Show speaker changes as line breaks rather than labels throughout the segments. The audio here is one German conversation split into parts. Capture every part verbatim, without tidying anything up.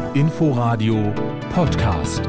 Inforadio Podcast.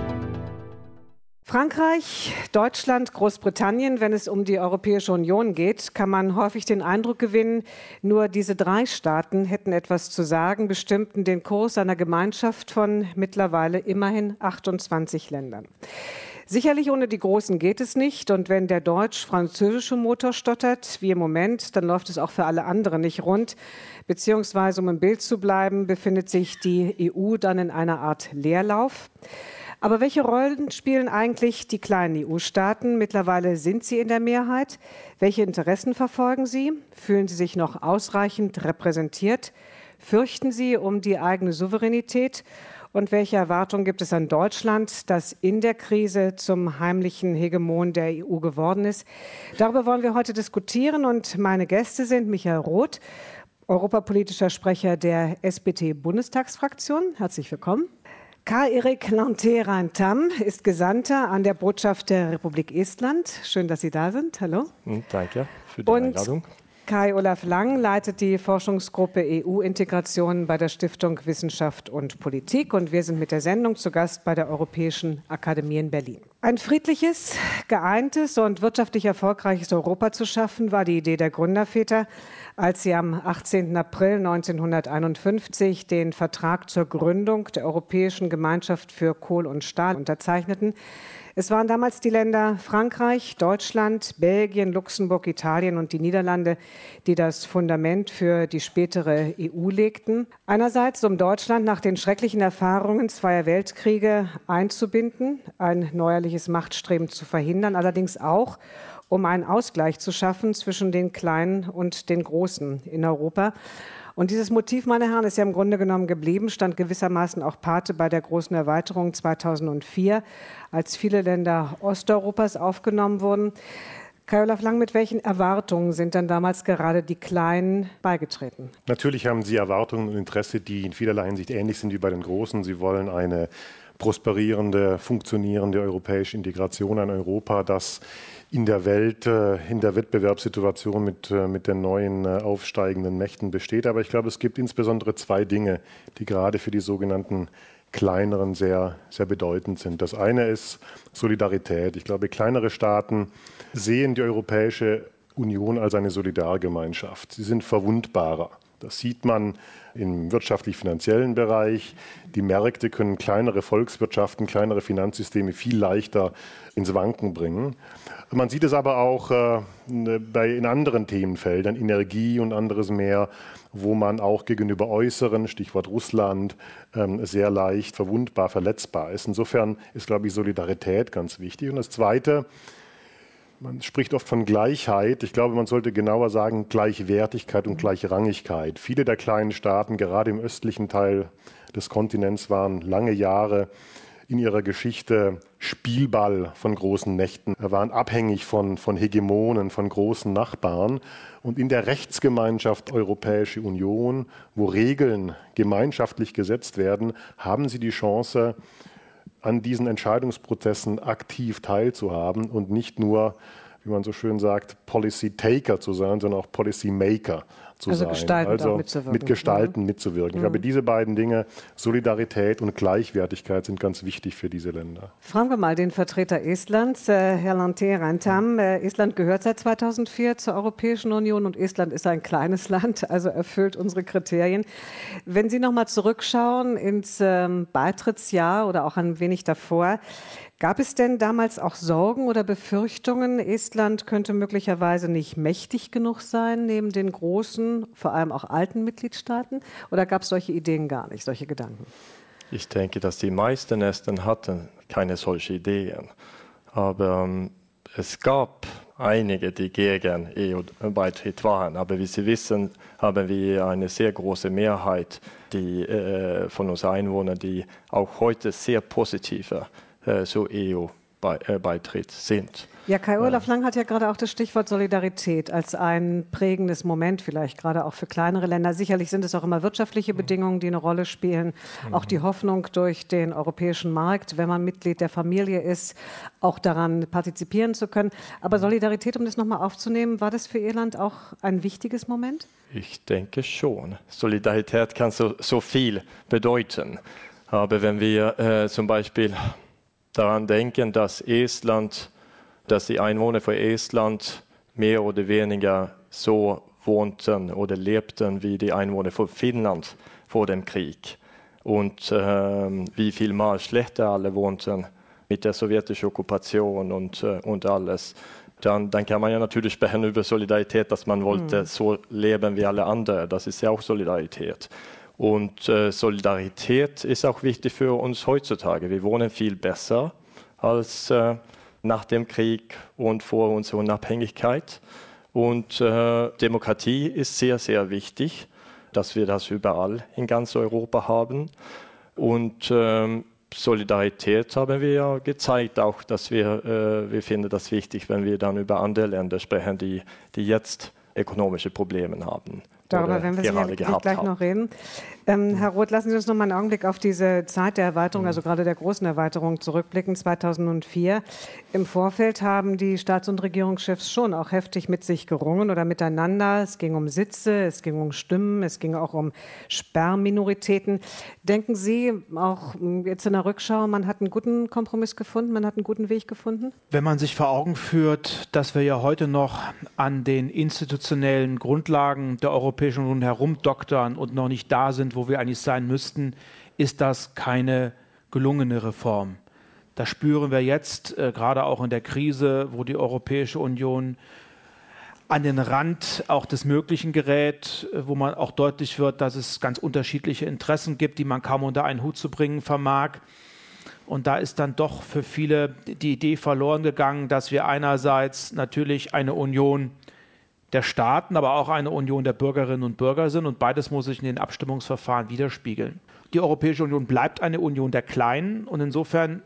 Frankreich, Deutschland, Großbritannien, wenn es um die Europäische Union geht, kann man häufig den Eindruck gewinnen, nur diese drei Staaten hätten etwas zu sagen, bestimmten den Kurs einer Gemeinschaft von mittlerweile immerhin achtundzwanzig Ländern. Sicherlich ohne die Großen geht es nicht, und wenn der deutsch-französische Motor stottert, wie im Moment, dann läuft es auch für alle anderen nicht rund. Beziehungsweise, um im Bild zu bleiben, befindet sich die E U dann in einer Art Leerlauf. Aber welche Rollen spielen eigentlich die kleinen E U-Staaten? Mittlerweile sind sie in der Mehrheit. Welche Interessen verfolgen sie? Fühlen sie sich noch ausreichend repräsentiert? Fürchten sie um die eigene Souveränität? Und welche Erwartungen gibt es an Deutschland, das in der Krise zum heimlichen Hegemon der E U geworden ist? Darüber wollen wir heute diskutieren, und meine Gäste sind Michael Roth, europapolitischer Sprecher der S P D-Bundestagsfraktion. Herzlich willkommen. Karl-Erik Lanté-Rantam ist Gesandter an der Botschaft der Republik Estland. Schön, dass Sie da sind. Hallo.
Danke für die Einladung.
Kai-Olaf Lang leitet die Forschungsgruppe E U-Integration bei der Stiftung Wissenschaft und Politik, und wir sind mit der Sendung zu Gast bei der Europäischen Akademie in Berlin. Ein friedliches, geeintes und wirtschaftlich erfolgreiches Europa zu schaffen, war die Idee der Gründerväter, als sie am achtzehnten April neunzehnhunderteinundfünfzig den Vertrag zur Gründung der Europäischen Gemeinschaft für Kohl und Stahl unterzeichneten. Es waren damals die Länder Frankreich, Deutschland, Belgien, Luxemburg, Italien und die Niederlande, die das Fundament für die spätere E U legten. Einerseits, um Deutschland nach den schrecklichen Erfahrungen zweier Weltkriege einzubinden, ein neuerliches Machtstreben zu verhindern, allerdings auch, um einen Ausgleich zu schaffen zwischen den Kleinen und den Großen in Europa. Und dieses Motiv, meine Herren, ist ja im Grunde genommen geblieben, stand gewissermaßen auch Pate bei der großen Erweiterung zweitausendvier, als viele Länder Osteuropas aufgenommen wurden. Kai-Olaf Lang, mit welchen Erwartungen sind dann damals gerade die Kleinen beigetreten?
Natürlich haben sie Erwartungen und Interesse, die in vielerlei Hinsicht ähnlich sind wie bei den Großen. Sie wollen eine prosperierende, funktionierende europäische Integration, ein Europa, das in der Welt, in der Wettbewerbssituation mit, mit den neuen aufsteigenden Mächten besteht. Aber ich glaube, es gibt insbesondere zwei Dinge, die gerade für die sogenannten Kleineren sehr, sehr bedeutend sind. Das eine ist Solidarität. Ich glaube, kleinere Staaten sehen die Europäische Union als eine Solidargemeinschaft. Sie sind verwundbarer. Das sieht man im wirtschaftlich-finanziellen Bereich. Die Märkte können kleinere Volkswirtschaften, kleinere Finanzsysteme viel leichter ins Wanken bringen. Man sieht es aber auch äh, bei, in anderen Themenfeldern, Energie und anderes mehr, wo man auch gegenüber Äußeren, Stichwort Russland, ähm, sehr leicht verwundbar, verletzbar ist. Insofern ist, glaube ich, Solidarität ganz wichtig. Und das Zweite, man spricht oft von Gleichheit. Ich glaube, man sollte genauer sagen Gleichwertigkeit und Gleichrangigkeit. Viele der kleinen Staaten, gerade im östlichen Teil des Kontinents, waren lange Jahre in ihrer Geschichte Spielball von großen Mächten, waren abhängig von, von Hegemonen, von großen Nachbarn. Und in der Rechtsgemeinschaft Europäische Union, wo Regeln gemeinschaftlich gesetzt werden, haben sie die Chance, an diesen Entscheidungsprozessen aktiv teilzuhaben und nicht nur, wie man so schön sagt, Policy Taker zu sein, sondern auch Policy Maker zu
also
sein.
Gestalten
also
mitzuwirken.
mit Gestalten
ja.
mitzuwirken. Ich
Mhm.
glaube, diese beiden Dinge, Solidarität und Gleichwertigkeit, sind ganz wichtig für diese Länder.
Fragen wir mal den Vertreter Estlands, äh, Herr Lanté-Rantam. Äh, Estland gehört seit zweitausendvier zur Europäischen Union, und Estland ist ein kleines Land, also erfüllt unsere Kriterien. Wenn Sie noch mal zurückschauen ins ähm, Beitrittsjahr oder auch ein wenig davor, gab es denn damals auch Sorgen oder Befürchtungen, Estland könnte möglicherweise nicht mächtig genug sein neben den großen, vor allem auch alten Mitgliedstaaten? Oder gab es solche Ideen gar nicht, solche Gedanken?
Ich denke, dass die meisten Esten hatten keine solchen Ideen. Aber ähm, es gab einige, die gegen E U-Beitritt waren. Aber wie Sie wissen, haben wir eine sehr große Mehrheit die, äh, von uns Einwohnern, die auch heute sehr positive äh, zu E U-Beitritt sind.
Ja, Kai-Olaf Lang hat ja gerade auch das Stichwort Solidarität als ein prägendes Moment vielleicht, gerade auch für kleinere Länder. Sicherlich sind es auch immer wirtschaftliche Bedingungen, die eine Rolle spielen. Mhm. Auch die Hoffnung durch den europäischen Markt, wenn man Mitglied der Familie ist, auch daran partizipieren zu können. Aber Solidarität, um das nochmal aufzunehmen, war das für Irland auch ein wichtiges Moment?
Ich denke schon. Solidarität kann so, so viel bedeuten. Aber wenn wir äh, zum Beispiel daran denken, dass Estland, dass die Einwohner von Estland mehr oder weniger so wohnten oder lebten wie die Einwohner von Finnland vor dem Krieg und äh, wie viel Mal schlechter alle wohnten mit der sowjetischen Okkupation und, äh, und alles, dann, dann kann man ja natürlich sprechen über Solidarität, dass man wollte mm. so leben wie alle anderen. Das ist ja auch Solidarität. Und äh, Solidarität ist auch wichtig für uns heutzutage. Wir wohnen viel besser als äh, nach dem Krieg und vor unserer Unabhängigkeit. Und äh, Demokratie ist sehr, sehr wichtig, dass wir das überall in ganz Europa haben. Und ähm, Solidarität haben wir ja gezeigt, auch, dass wir, äh, wir finden das wichtig, wenn wir dann über andere Länder sprechen, die, die jetzt ökonomische Probleme haben.
Darüber werden wir sicherlich gleich haben. noch reden. Ähm, Herr Roth, lassen Sie uns noch mal einen Augenblick auf diese Zeit der Erweiterung, also gerade der großen Erweiterung, zurückblicken, zweitausendvier. Im Vorfeld haben die Staats- und Regierungschefs schon auch heftig mit sich gerungen oder miteinander. Es ging um Sitze, es ging um Stimmen, es ging auch um Sperrminoritäten. Denken Sie auch jetzt in der Rückschau, man hat einen guten Kompromiss gefunden, man hat einen guten Weg gefunden?
Wenn man sich vor Augen führt, dass wir ja heute noch an den institutionellen Grundlagen der Europäischen Union herumdoktern und noch nicht da sind, wo wir eigentlich sein müssten, ist das keine gelungene Reform. Das spüren wir jetzt, äh, gerade auch in der Krise, wo die Europäische Union an den Rand auch des Möglichen gerät, äh, wo man auch deutlich wird, dass es ganz unterschiedliche Interessen gibt, die man kaum unter einen Hut zu bringen vermag. Und da ist dann doch für viele die Idee verloren gegangen, dass wir einerseits natürlich eine Union der Staaten, aber auch eine Union der Bürgerinnen und Bürger sind. Und beides muss sich in den Abstimmungsverfahren widerspiegeln. Die Europäische Union bleibt eine Union der Kleinen. Und insofern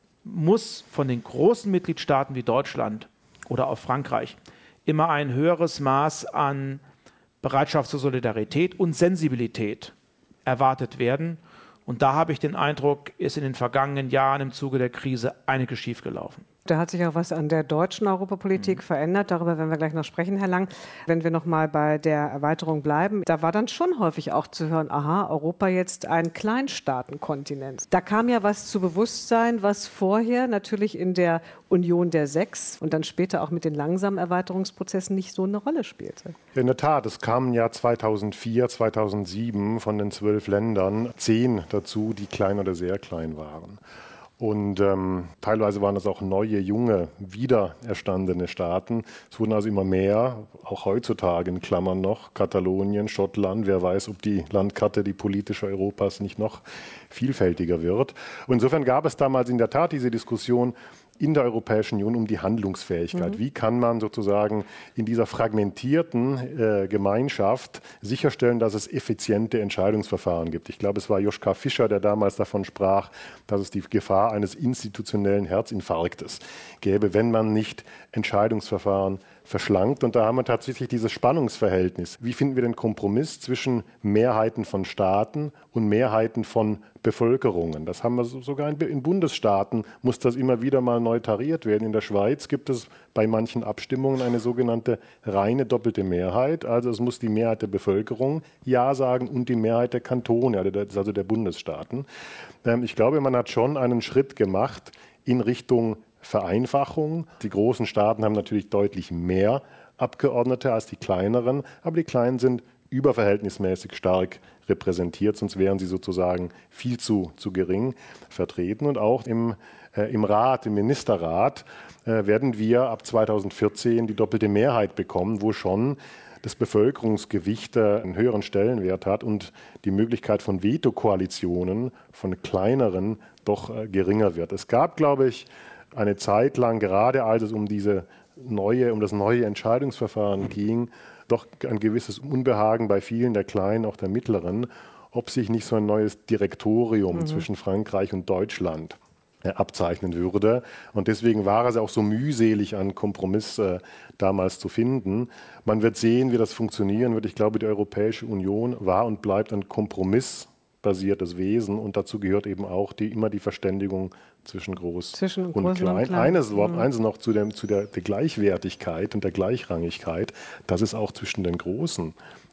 muss von den großen Mitgliedstaaten wie Deutschland oder auch Frankreich immer ein höheres Maß an Bereitschaft zur Solidarität und Sensibilität erwartet werden. Und da habe ich den Eindruck, ist in den vergangenen Jahren im Zuge der Krise einiges schiefgelaufen.
Da hat sich auch was an der deutschen Europapolitik mhm. verändert. Darüber werden wir gleich noch sprechen, Herr Lang. Wenn wir noch mal bei der Erweiterung bleiben, da war dann schon häufig auch zu hören, aha, Europa jetzt ein Kleinstaatenkontinent. Da kam ja was zu Bewusstsein, was vorher natürlich in der Union der Sechs und dann später auch mit den langsamen Erweiterungsprozessen nicht so eine Rolle spielte.
In der Tat, es kamen ja zweitausendvier, zweitausendsieben von den zwölf Ländern zehn dazu, die klein oder sehr klein waren. Und ähm, teilweise waren das auch neue, junge, wiedererstandene Staaten. Es wurden also immer mehr, auch heutzutage in Klammern noch, Katalonien, Schottland. Wer weiß, ob die Landkarte, die politische Europas nicht noch vielfältiger wird. Und insofern gab es damals in der Tat diese Diskussion in der Europäischen Union um die Handlungsfähigkeit. Mhm. Wie kann man sozusagen in dieser fragmentierten äh, Gemeinschaft sicherstellen, dass es effiziente Entscheidungsverfahren gibt? Ich glaube, es war Joschka Fischer, der damals davon sprach, dass es die Gefahr eines institutionellen Herzinfarktes gäbe, wenn man nicht Entscheidungsverfahren verschlankt. Und da haben wir tatsächlich dieses Spannungsverhältnis. Wie finden wir den Kompromiss zwischen Mehrheiten von Staaten und Mehrheiten von Bevölkerungen? Das haben wir sogar in Bundesstaaten, muss das immer wieder mal neu tariert werden. In der Schweiz gibt es bei manchen Abstimmungen eine sogenannte reine doppelte Mehrheit. Also es muss die Mehrheit der Bevölkerung Ja sagen und die Mehrheit der Kantone, also der Bundesstaaten. Ich glaube, man hat schon einen Schritt gemacht in Richtung Vereinfachung. Die großen Staaten haben natürlich deutlich mehr Abgeordnete als die kleineren, aber die kleinen sind überverhältnismäßig stark repräsentiert, sonst wären sie sozusagen viel zu, zu gering vertreten. Und auch im, äh, im Rat, im Ministerrat, äh, werden wir ab zweitausendvierzehn die doppelte Mehrheit bekommen, wo schon das Bevölkerungsgewicht äh, einen höheren Stellenwert hat und die Möglichkeit von Veto-Koalitionen von kleineren doch äh, geringer wird. Es gab, glaube ich, eine Zeit lang, gerade als es um diese neue, um das neue Entscheidungsverfahren ging, doch ein gewisses Unbehagen bei vielen der Kleinen, auch der Mittleren, ob sich nicht so ein neues Direktorium mhm. zwischen Frankreich und Deutschland äh, abzeichnen würde. Und deswegen war es auch so mühselig, einen Kompromiss äh, damals zu finden. Man wird sehen, wie das funktionieren wird. Ich glaube, die Europäische Union war und bleibt ein kompromissbasiertes Wesen. Und dazu gehört eben auch die, immer die Verständigung zwischen Groß zwischen und, und, klein. und Klein. Eines Wort, mhm. eines noch zu, dem, zu der, der Gleichwertigkeit und der Gleichrangigkeit, dass es auch zwischen den Großen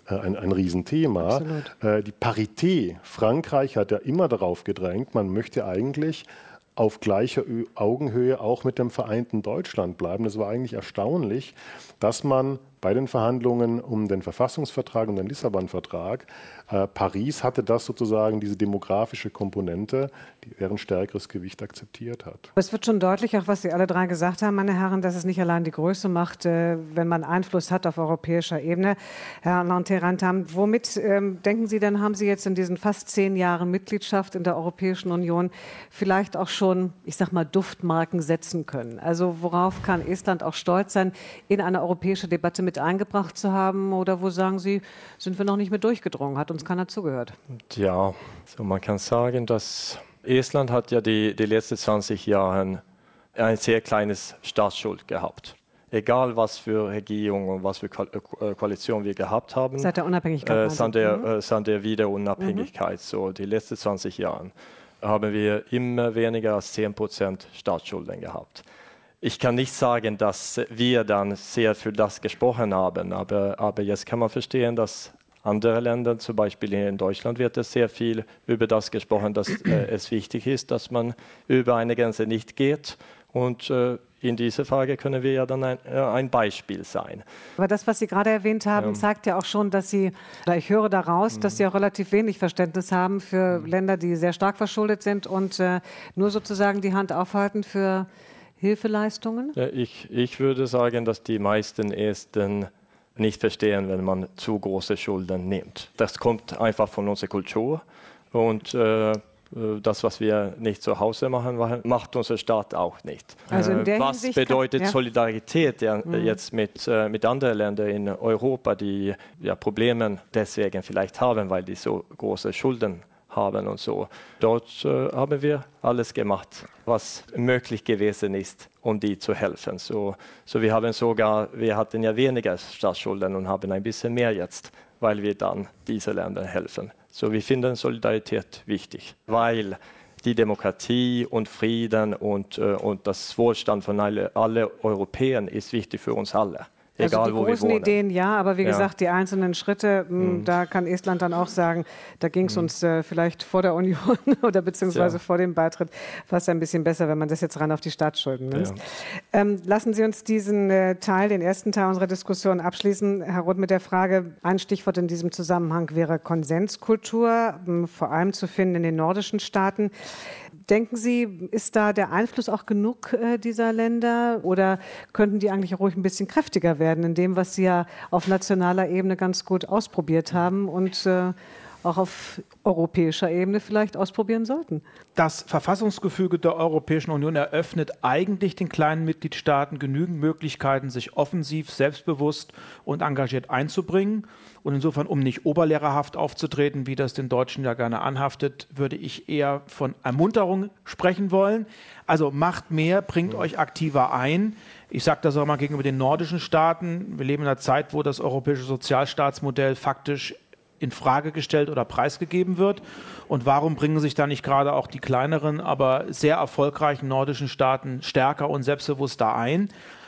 äh, ein, ein Riesenthema. Äh, die Parität. Frankreich hat ja immer darauf gedrängt, man möchte eigentlich auf gleicher Augenhöhe auch mit dem vereinten Deutschland bleiben. Das war eigentlich erstaunlich, dass man bei den Verhandlungen um den Verfassungsvertrag und den Lissabon-Vertrag, äh, Paris hatte das sozusagen, diese demografische Komponente, die deren stärkeres Gewicht akzeptiert hat.
Es wird schon deutlich, auch was Sie alle drei gesagt haben, meine Herren, dass es nicht allein die Größe macht, äh, wenn man Einfluss hat auf europäischer Ebene. Herr Lanterrantam, womit ähm, denken Sie denn, haben Sie jetzt in diesen fast zehn Jahren Mitgliedschaft in der Europäischen Union vielleicht auch schon, ich sag mal, Duftmarken setzen können? Also worauf kann Estland auch stolz sein, in eine europäische Debatte mit eingebracht zu haben, oder wo sagen Sie, sind wir noch nicht mit durchgedrungen, hat uns keiner zugehört?
Ja, so man kann sagen, dass Estland hat ja die, die letzten zwanzig Jahre ein sehr kleines Staatsschuld gehabt. Egal was für Regierung und was für Ko äh, Koalition wir gehabt haben.
Seit der Unabhängigkeit?
Äh, seit, der,
mhm.
äh, seit der Wiederunabhängigkeit, mhm. so die letzten zwanzig Jahre, haben wir immer weniger als zehn Prozent Staatsschulden gehabt. Ich kann nicht sagen, dass wir dann sehr für das gesprochen haben, aber, aber jetzt kann man verstehen, dass andere Länder, zum Beispiel hier in Deutschland, wird es sehr viel über das gesprochen, dass äh, es wichtig ist, dass man über eine Grenze nicht geht. Und äh, in dieser Frage können wir ja dann ein, äh, ein Beispiel sein.
Aber das, was Sie gerade erwähnt haben, ja. zeigt ja auch schon, dass Sie, oder ich höre daraus, mhm. dass Sie auch relativ wenig Verständnis haben für mhm. Länder, die sehr stark verschuldet sind und äh, nur sozusagen die Hand aufhalten für Hilfeleistungen?
Ja, ich, ich würde sagen, dass die meisten Esten nicht verstehen, wenn man zu große Schulden nimmt. Das kommt einfach von unserer Kultur und äh, das, was wir nicht zu Hause machen, macht unser Staat auch nicht.
Also in der
was
Hinsicht
bedeutet
kann, ja.
Solidarität ja,
mhm.
jetzt mit, äh, mit anderen Ländern in Europa, die ja, Probleme deswegen vielleicht haben, weil die so große Schulden haben und so. Dort äh, haben wir alles gemacht, was möglich gewesen ist, um die zu helfen. So, so wir haben sogar, wir hatten ja weniger Staatsschulden und haben ein bisschen mehr jetzt, weil wir dann diese Länder helfen. So wir finden Solidarität wichtig, weil die Demokratie und Frieden und, äh, und das Wohlstand von alle, alle Europäern ist wichtig für uns alle. Egal,
also die
wo
großen
wir wohnen.
Ideen ja, aber wie
ja.
gesagt, die einzelnen Schritte, mh,
mhm.
da kann Estland dann auch sagen, da ging es mhm. uns äh, vielleicht vor der Union oder beziehungsweise ja. vor dem Beitritt fast ein bisschen besser, wenn man das jetzt rein auf die Staatsschulden nimmt. Ja. Ähm, lassen Sie uns diesen äh, Teil, den ersten Teil unserer Diskussion abschließen, Herr Roth, mit der Frage, ein Stichwort in diesem Zusammenhang wäre Konsenskultur, mh, vor allem zu finden in den nordischen Staaten. Denken Sie, ist da der Einfluss auch genug äh, dieser Länder oder könnten die eigentlich ruhig ein bisschen kräftiger werden in dem, was Sie ja auf nationaler Ebene ganz gut ausprobiert haben und äh, auch auf europäischer Ebene vielleicht ausprobieren sollten?
Das Verfassungsgefüge der Europäischen Union eröffnet eigentlich den kleinen Mitgliedstaaten genügend Möglichkeiten, sich offensiv, selbstbewusst und engagiert einzubringen. Und insofern, um nicht oberlehrerhaft aufzutreten, wie das den Deutschen ja gerne anhaftet, würde ich eher von Ermunterung sprechen wollen. Also macht mehr, bringt euch aktiver ein. Ich sage das auch mal gegenüber den nordischen Staaten. Wir leben in einer Zeit, wo das europäische Sozialstaatsmodell faktisch in Frage gestellt oder preisgegeben wird. Und warum bringen sich da nicht gerade auch die kleineren, aber sehr erfolgreichen nordischen Staaten stärker und selbstbewusster ein?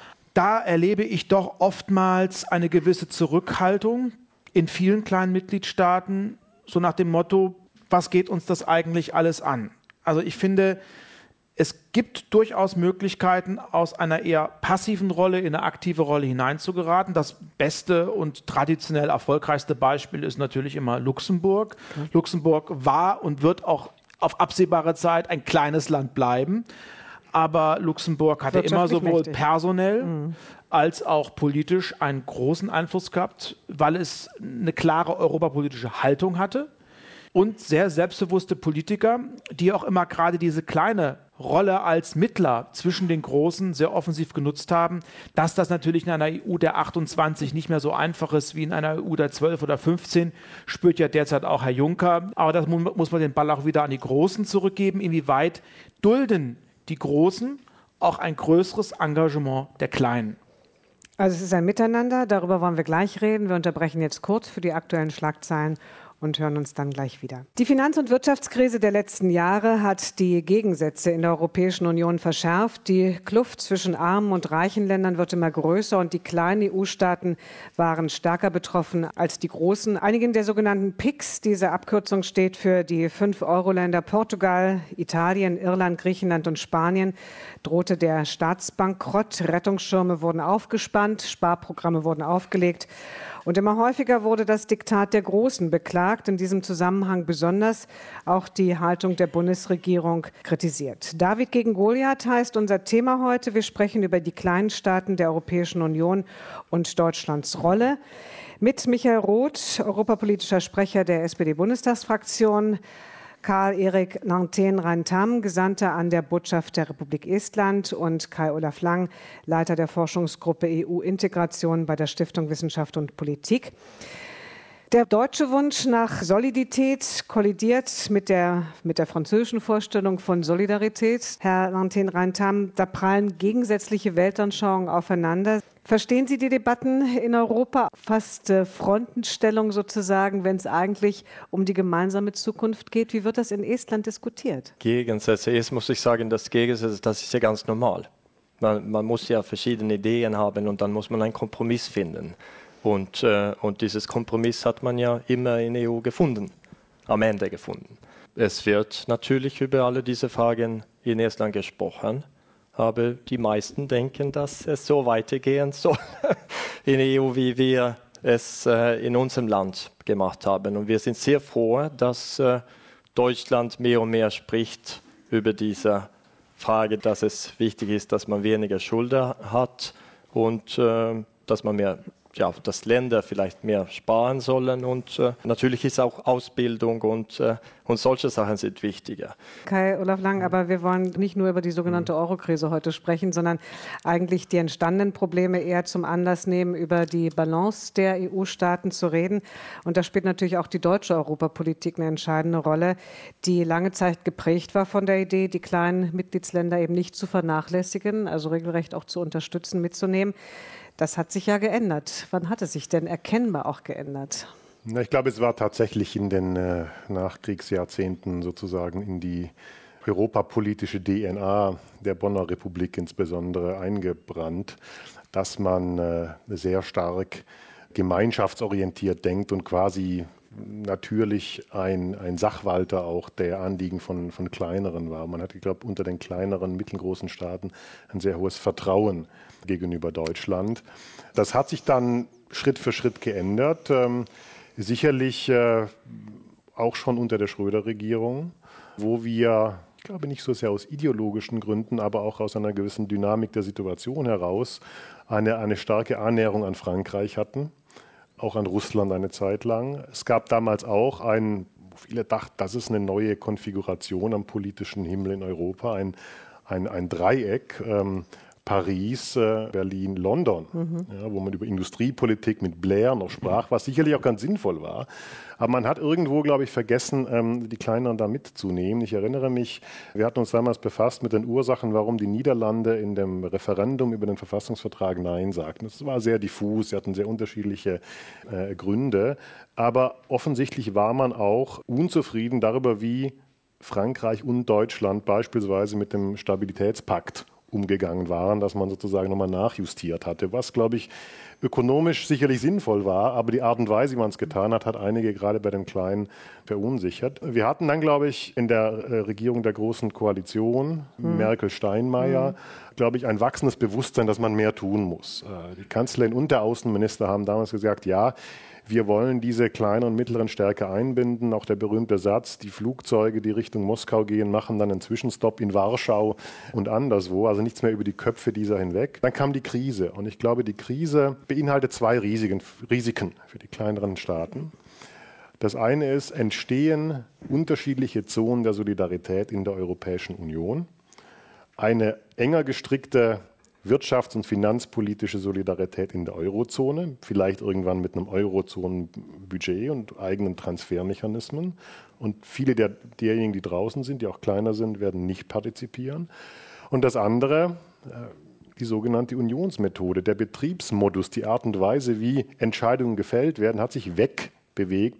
Da erlebe ich doch oftmals eine gewisse Zurückhaltung in vielen kleinen Mitgliedstaaten, so nach dem Motto, was geht uns das eigentlich alles an? Also ich finde, es gibt durchaus Möglichkeiten, aus einer eher passiven Rolle in eine aktive Rolle hineinzugeraten. Das beste und traditionell erfolgreichste Beispiel ist natürlich immer Luxemburg. Mhm. Luxemburg war und wird auch auf absehbare Zeit ein kleines Land bleiben. Aber Luxemburg hatte immer sowohl mächtig. personell mhm. als auch politisch einen großen Einfluss gehabt, weil es eine klare europapolitische Haltung hatte und sehr selbstbewusste Politiker, die auch immer gerade diese kleine Rolle als Mittler zwischen den Großen sehr offensiv genutzt haben. Dass das natürlich in einer E U der achtundzwanzig nicht mehr so einfach ist wie in einer E U der zwölf oder fünfzehn, spürt ja derzeit auch Herr Juncker. Aber das muss man den Ball auch wieder an die Großen zurückgeben. Inwieweit dulden die Großen auch ein größeres Engagement der Kleinen?
Also es ist ein Miteinander, darüber wollen wir gleich reden. Wir unterbrechen jetzt kurz für die aktuellen Schlagzeilen und hören uns dann gleich wieder. Die Finanz- und Wirtschaftskrise der letzten Jahre hat die Gegensätze in der Europäischen Union verschärft. Die Kluft zwischen armen und reichen Ländern wird immer größer und die kleinen E U-Staaten waren stärker betroffen als die großen. Einigen der sogenannten P I Gs, diese Abkürzung steht für die Fünf-Euro-Länder Portugal, Italien, Irland, Griechenland und Spanien, drohte der Staatsbankrott. Rettungsschirme wurden aufgespannt, Sparprogramme wurden aufgelegt. Und immer häufiger wurde das Diktat der Großen beklagt, in diesem Zusammenhang besonders auch die Haltung der Bundesregierung kritisiert. David gegen Goliath heißt unser Thema heute. Wir sprechen über die kleinen Staaten der Europäischen Union und Deutschlands Rolle. Mit Michael Roth, europapolitischer Sprecher der S P D-Bundestagsfraktion, Karl-Erik Lantin-Reintam, Gesandter an der Botschaft der Republik Estland, und Kai-Olaf Lang, Leiter der Forschungsgruppe E U-Integration bei der Stiftung Wissenschaft und Politik. Der deutsche Wunsch nach Solidität kollidiert mit der, mit der französischen Vorstellung von Solidarität. Herr Lantin-Reintam, da prallen gegensätzliche Weltanschauungen aufeinander. Verstehen Sie die Debatten in Europa fast äh, Frontenstellung sozusagen, wenn es eigentlich um die gemeinsame Zukunft geht? Wie wird das in Estland diskutiert?
Gegensätze, jetzt muss ich sagen, das Gegensätze, das ist ja ganz normal. Man, man muss ja verschiedene Ideen haben und dann muss man einen Kompromiss finden. Und, äh, und dieses Kompromiss hat man ja immer in der E U gefunden, am Ende gefunden. Es wird natürlich über alle diese Fragen in Estland gesprochen. Aber die meisten denken, dass es so weitergehen soll in der E U, wie wir es äh, in unserem Land gemacht haben. Und wir sind sehr froh, dass äh, Deutschland mehr und mehr spricht über diese Frage, dass es wichtig ist, dass man weniger Schulden hat und äh, dass man mehr Ja, dass Länder vielleicht mehr sparen sollen und äh, natürlich ist auch Ausbildung und, äh, und solche Sachen sind wichtiger.
Kai-Olaf Lang, aber wir wollen nicht nur über die sogenannte Euro-Krise heute sprechen, sondern eigentlich die entstandenen Probleme eher zum Anlass nehmen, über die Balance der E U-Staaten zu reden. Und da spielt natürlich auch die deutsche Europapolitik eine entscheidende Rolle, die lange Zeit geprägt war von der Idee, die kleinen Mitgliedsländer eben nicht zu vernachlässigen, also regelrecht auch zu unterstützen, mitzunehmen. Das hat sich ja geändert. Wann hat es sich denn erkennbar auch geändert?
Na, ich glaube, es war tatsächlich in den äh, Nachkriegsjahrzehnten sozusagen in die europapolitische D N A der Bonner Republik insbesondere eingebrannt, dass man äh, sehr stark gemeinschaftsorientiert denkt und quasi natürlich ein, ein Sachwalter auch der Anliegen von, von kleineren war. Man hat, ich glaube, unter den kleineren, mittelgroßen Staaten ein sehr hohes Vertrauen gegenüber Deutschland. Das hat sich dann Schritt für Schritt geändert. Ähm, sicherlich äh, auch schon unter der Schröder-Regierung, wo wir, ich glaube nicht so sehr aus ideologischen Gründen, aber auch aus einer gewissen Dynamik der Situation heraus eine, eine starke Annäherung an Frankreich hatten. Auch an Russland eine Zeit lang. Es gab damals auch ein, wo viele dachten, das ist eine neue Konfiguration am politischen Himmel in Europa, ein, ein, ein Dreieck, ähm, Paris, äh, Berlin, London, mhm. ja, wo man über Industriepolitik mit Blair noch sprach, was sicherlich auch ganz sinnvoll war. Aber man hat irgendwo, glaube ich, vergessen, ähm, die Kleineren da mitzunehmen. Ich erinnere mich, wir hatten uns damals befasst mit den Ursachen, warum die Niederlande in dem Referendum über den Verfassungsvertrag Nein sagten. Das war sehr diffus, sie hatten sehr unterschiedliche äh, Gründe. Aber offensichtlich war man auch unzufrieden darüber, wie Frankreich und Deutschland beispielsweise mit dem Stabilitätspakt umgegangen waren, dass man sozusagen nochmal nachjustiert hatte, was, glaube ich, ökonomisch sicherlich sinnvoll war, aber die Art und Weise, wie man es getan hat, hat einige gerade bei den Kleinen verunsichert. Wir hatten dann, glaube ich, in der äh, Regierung der Großen Koalition, mhm. Merkel-Steinmeier, mhm. glaube ich, ein wachsendes Bewusstsein, dass man mehr tun muss. Äh, die Kanzlerin und der Außenminister haben damals gesagt, ja, wir wollen diese kleinen und mittleren stärker einbinden. Auch der berühmte Satz, die Flugzeuge, die Richtung Moskau gehen, machen dann einen Zwischenstopp in Warschau und anderswo. Also nichts mehr über die Köpfe dieser hinweg. Dann kam die Krise. Und ich glaube, die Krise beinhaltet zwei Risiken, Risiken für die kleineren Staaten. Das eine ist, entstehen unterschiedliche Zonen der Solidarität in der Europäischen Union. Eine enger gestrickte wirtschafts- und finanzpolitische Solidarität in der Eurozone, vielleicht irgendwann mit einem Eurozonenbudget und eigenen Transfermechanismen. Und viele der, derjenigen, die draußen sind, die auch kleiner sind, werden nicht partizipieren. Und das andere, die sogenannte Unionsmethode, der Betriebsmodus, die Art und Weise, wie Entscheidungen gefällt werden, hat sich wegbewegt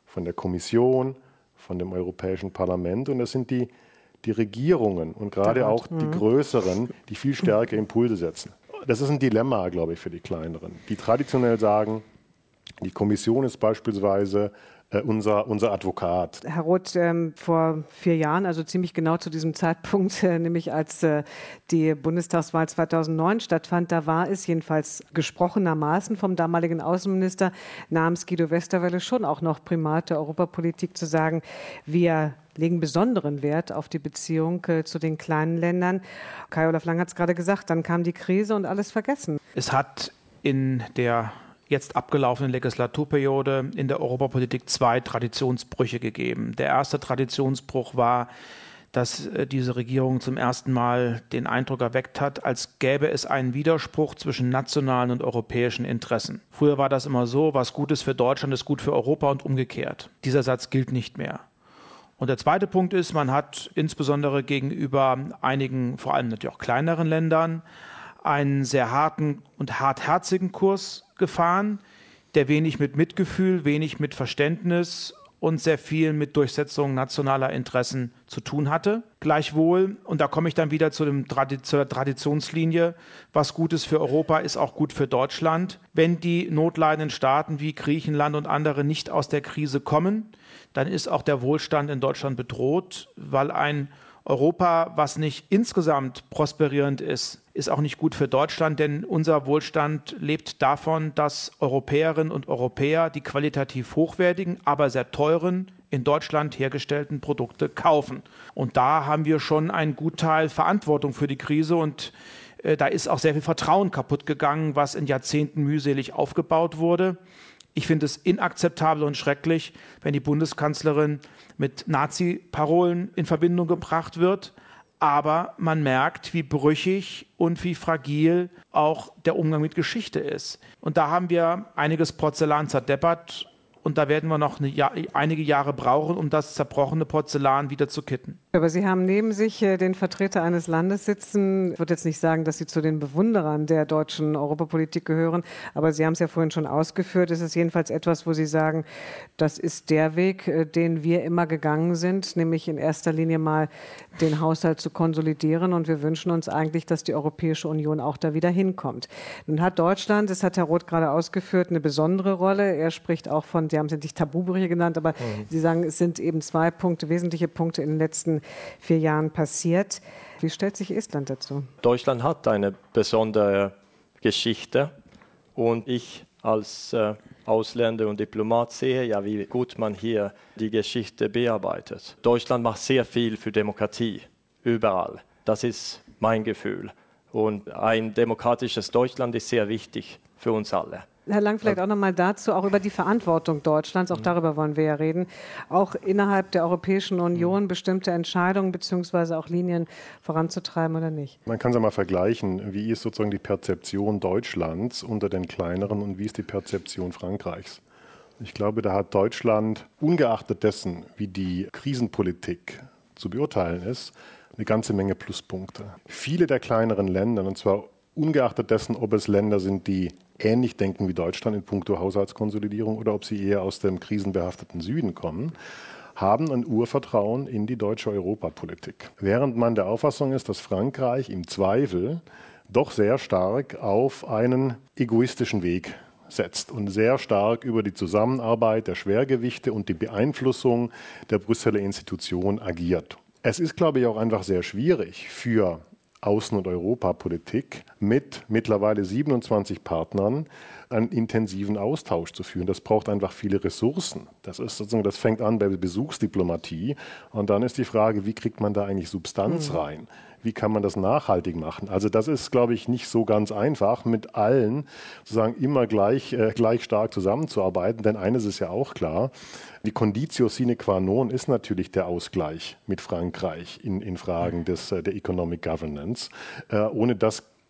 von der Kommission, von dem Europäischen Parlament und das sind die, die Regierungen und gerade auch die größeren, die viel stärker Impulse setzen. Das ist ein Dilemma, glaube ich, für die kleineren, die traditionell sagen, die Kommission ist beispielsweise äh, unser, unser Advokat.
Herr Roth, ähm, vor vier Jahren, also ziemlich genau zu diesem Zeitpunkt, äh, nämlich als äh, die Bundestagswahl zweitausendneun stattfand, da war es jedenfalls gesprochenermaßen vom damaligen Außenminister namens Guido Westerwelle schon auch noch Primat der Europapolitik zu sagen, wir legen besonderen Wert auf die Beziehung äh, zu den kleinen Ländern. Kai-Olaf Lang hat es gerade gesagt, dann kam die Krise und alles vergessen.
Es hat in der jetzt abgelaufenen Legislaturperiode in der Europapolitik zwei Traditionsbrüche gegeben. Der erste Traditionsbruch war, dass äh, diese Regierung zum ersten Mal den Eindruck erweckt hat, als gäbe es einen Widerspruch zwischen nationalen und europäischen Interessen. Früher war das immer so, was gut ist für Deutschland, ist gut für Europa und umgekehrt. Dieser Satz gilt nicht mehr. Und der zweite Punkt ist, man hat insbesondere gegenüber einigen, vor allem natürlich auch kleineren Ländern, einen sehr harten und hartherzigen Kurs gefahren, der wenig mit Mitgefühl, wenig mit Verständnis und sehr viel mit Durchsetzung nationaler Interessen zu tun hatte. Gleichwohl, und da komme ich dann wieder zu dem Tradi- zur Traditionslinie, was gut ist für Europa, ist auch gut für Deutschland. Wenn die notleidenden Staaten wie Griechenland und andere nicht aus der Krise kommen, dann ist auch der Wohlstand in Deutschland bedroht, weil ein Europa, was nicht insgesamt prosperierend ist, ist auch nicht gut für Deutschland, denn unser Wohlstand lebt davon, dass Europäerinnen und Europäer die qualitativ hochwertigen, aber sehr teuren, in Deutschland hergestellten Produkte kaufen. Und da haben wir schon einen Gutteil Verantwortung für die Krise und äh, da ist auch sehr viel Vertrauen kaputt gegangen, was in Jahrzehnten mühselig aufgebaut wurde. Ich finde es inakzeptabel und schrecklich, wenn die Bundeskanzlerin mit Nazi-Parolen in Verbindung gebracht wird. Aber man merkt, wie brüchig und wie fragil auch der Umgang mit Geschichte ist. Und da haben wir einiges Porzellan zerdeppert. Und da werden wir noch eine Jahr, einige Jahre brauchen, um das zerbrochene Porzellan wieder zu kitten.
Aber Sie haben neben sich äh, den Vertreter eines Landes sitzen. Ich würde jetzt nicht sagen, dass Sie zu den Bewunderern der deutschen Europapolitik gehören, aber Sie haben es ja vorhin schon ausgeführt. Es ist jedenfalls etwas, wo Sie sagen, das ist der Weg, äh, den wir immer gegangen sind, nämlich in erster Linie mal den Haushalt zu konsolidieren. Und wir wünschen uns eigentlich, dass die Europäische Union auch da wieder hinkommt. Nun hat Deutschland, das hat Herr Roth gerade ausgeführt, eine besondere Rolle. Er spricht auch von, Sie haben es nicht Tabubrüche genannt, aber mhm. Sie sagen, es sind eben zwei Punkte, wesentliche Punkte in den letzten vier Jahren passiert. Wie stellt sich Estland dazu?
Deutschland hat eine besondere Geschichte und ich als äh, Ausländer und Diplomat sehe ja, wie gut man hier die Geschichte bearbeitet. Deutschland macht sehr viel für Demokratie, überall. Das ist mein Gefühl. Und ein demokratisches Deutschland ist sehr wichtig für uns alle.
Herr Lang, vielleicht auch noch mal dazu, auch über die Verantwortung Deutschlands, auch darüber wollen wir ja reden, auch innerhalb der Europäischen Union bestimmte Entscheidungen bzw. auch Linien voranzutreiben oder nicht?
Man kann es ja mal vergleichen, wie ist sozusagen die Perzeption Deutschlands unter den kleineren und wie ist die Perzeption Frankreichs? Ich glaube, da hat Deutschland, ungeachtet dessen, wie die Krisenpolitik zu beurteilen ist, eine ganze Menge Pluspunkte. Viele der kleineren Länder, und zwar ungeachtet dessen, ob es Länder sind, die ähnlich denken wie Deutschland in puncto Haushaltskonsolidierung oder ob sie eher aus dem krisenbehafteten Süden kommen, haben ein Urvertrauen in die deutsche Europapolitik. Während man der Auffassung ist, dass Frankreich im Zweifel doch sehr stark auf einen egoistischen Weg setzt und sehr stark über die Zusammenarbeit der Schwergewichte und die Beeinflussung der Brüsseler Institution agiert. Es ist, glaube ich, auch einfach sehr schwierig für Außen- und Europapolitik mit mittlerweile siebenundzwanzig Partnern einen intensiven Austausch zu führen. Das braucht einfach viele Ressourcen. Das ist sozusagen, das fängt an bei Besuchsdiplomatie und dann ist die Frage, wie kriegt man da eigentlich Substanz rein? Wie kann man das nachhaltig machen? Also das ist, glaube ich, nicht so ganz einfach, mit allen sozusagen immer gleich, äh, gleich stark zusammenzuarbeiten. Denn eines ist ja auch klar, die Conditio sine qua non ist natürlich der Ausgleich mit Frankreich in, in Fragen des, äh, der Economic Governance. Äh, ohne das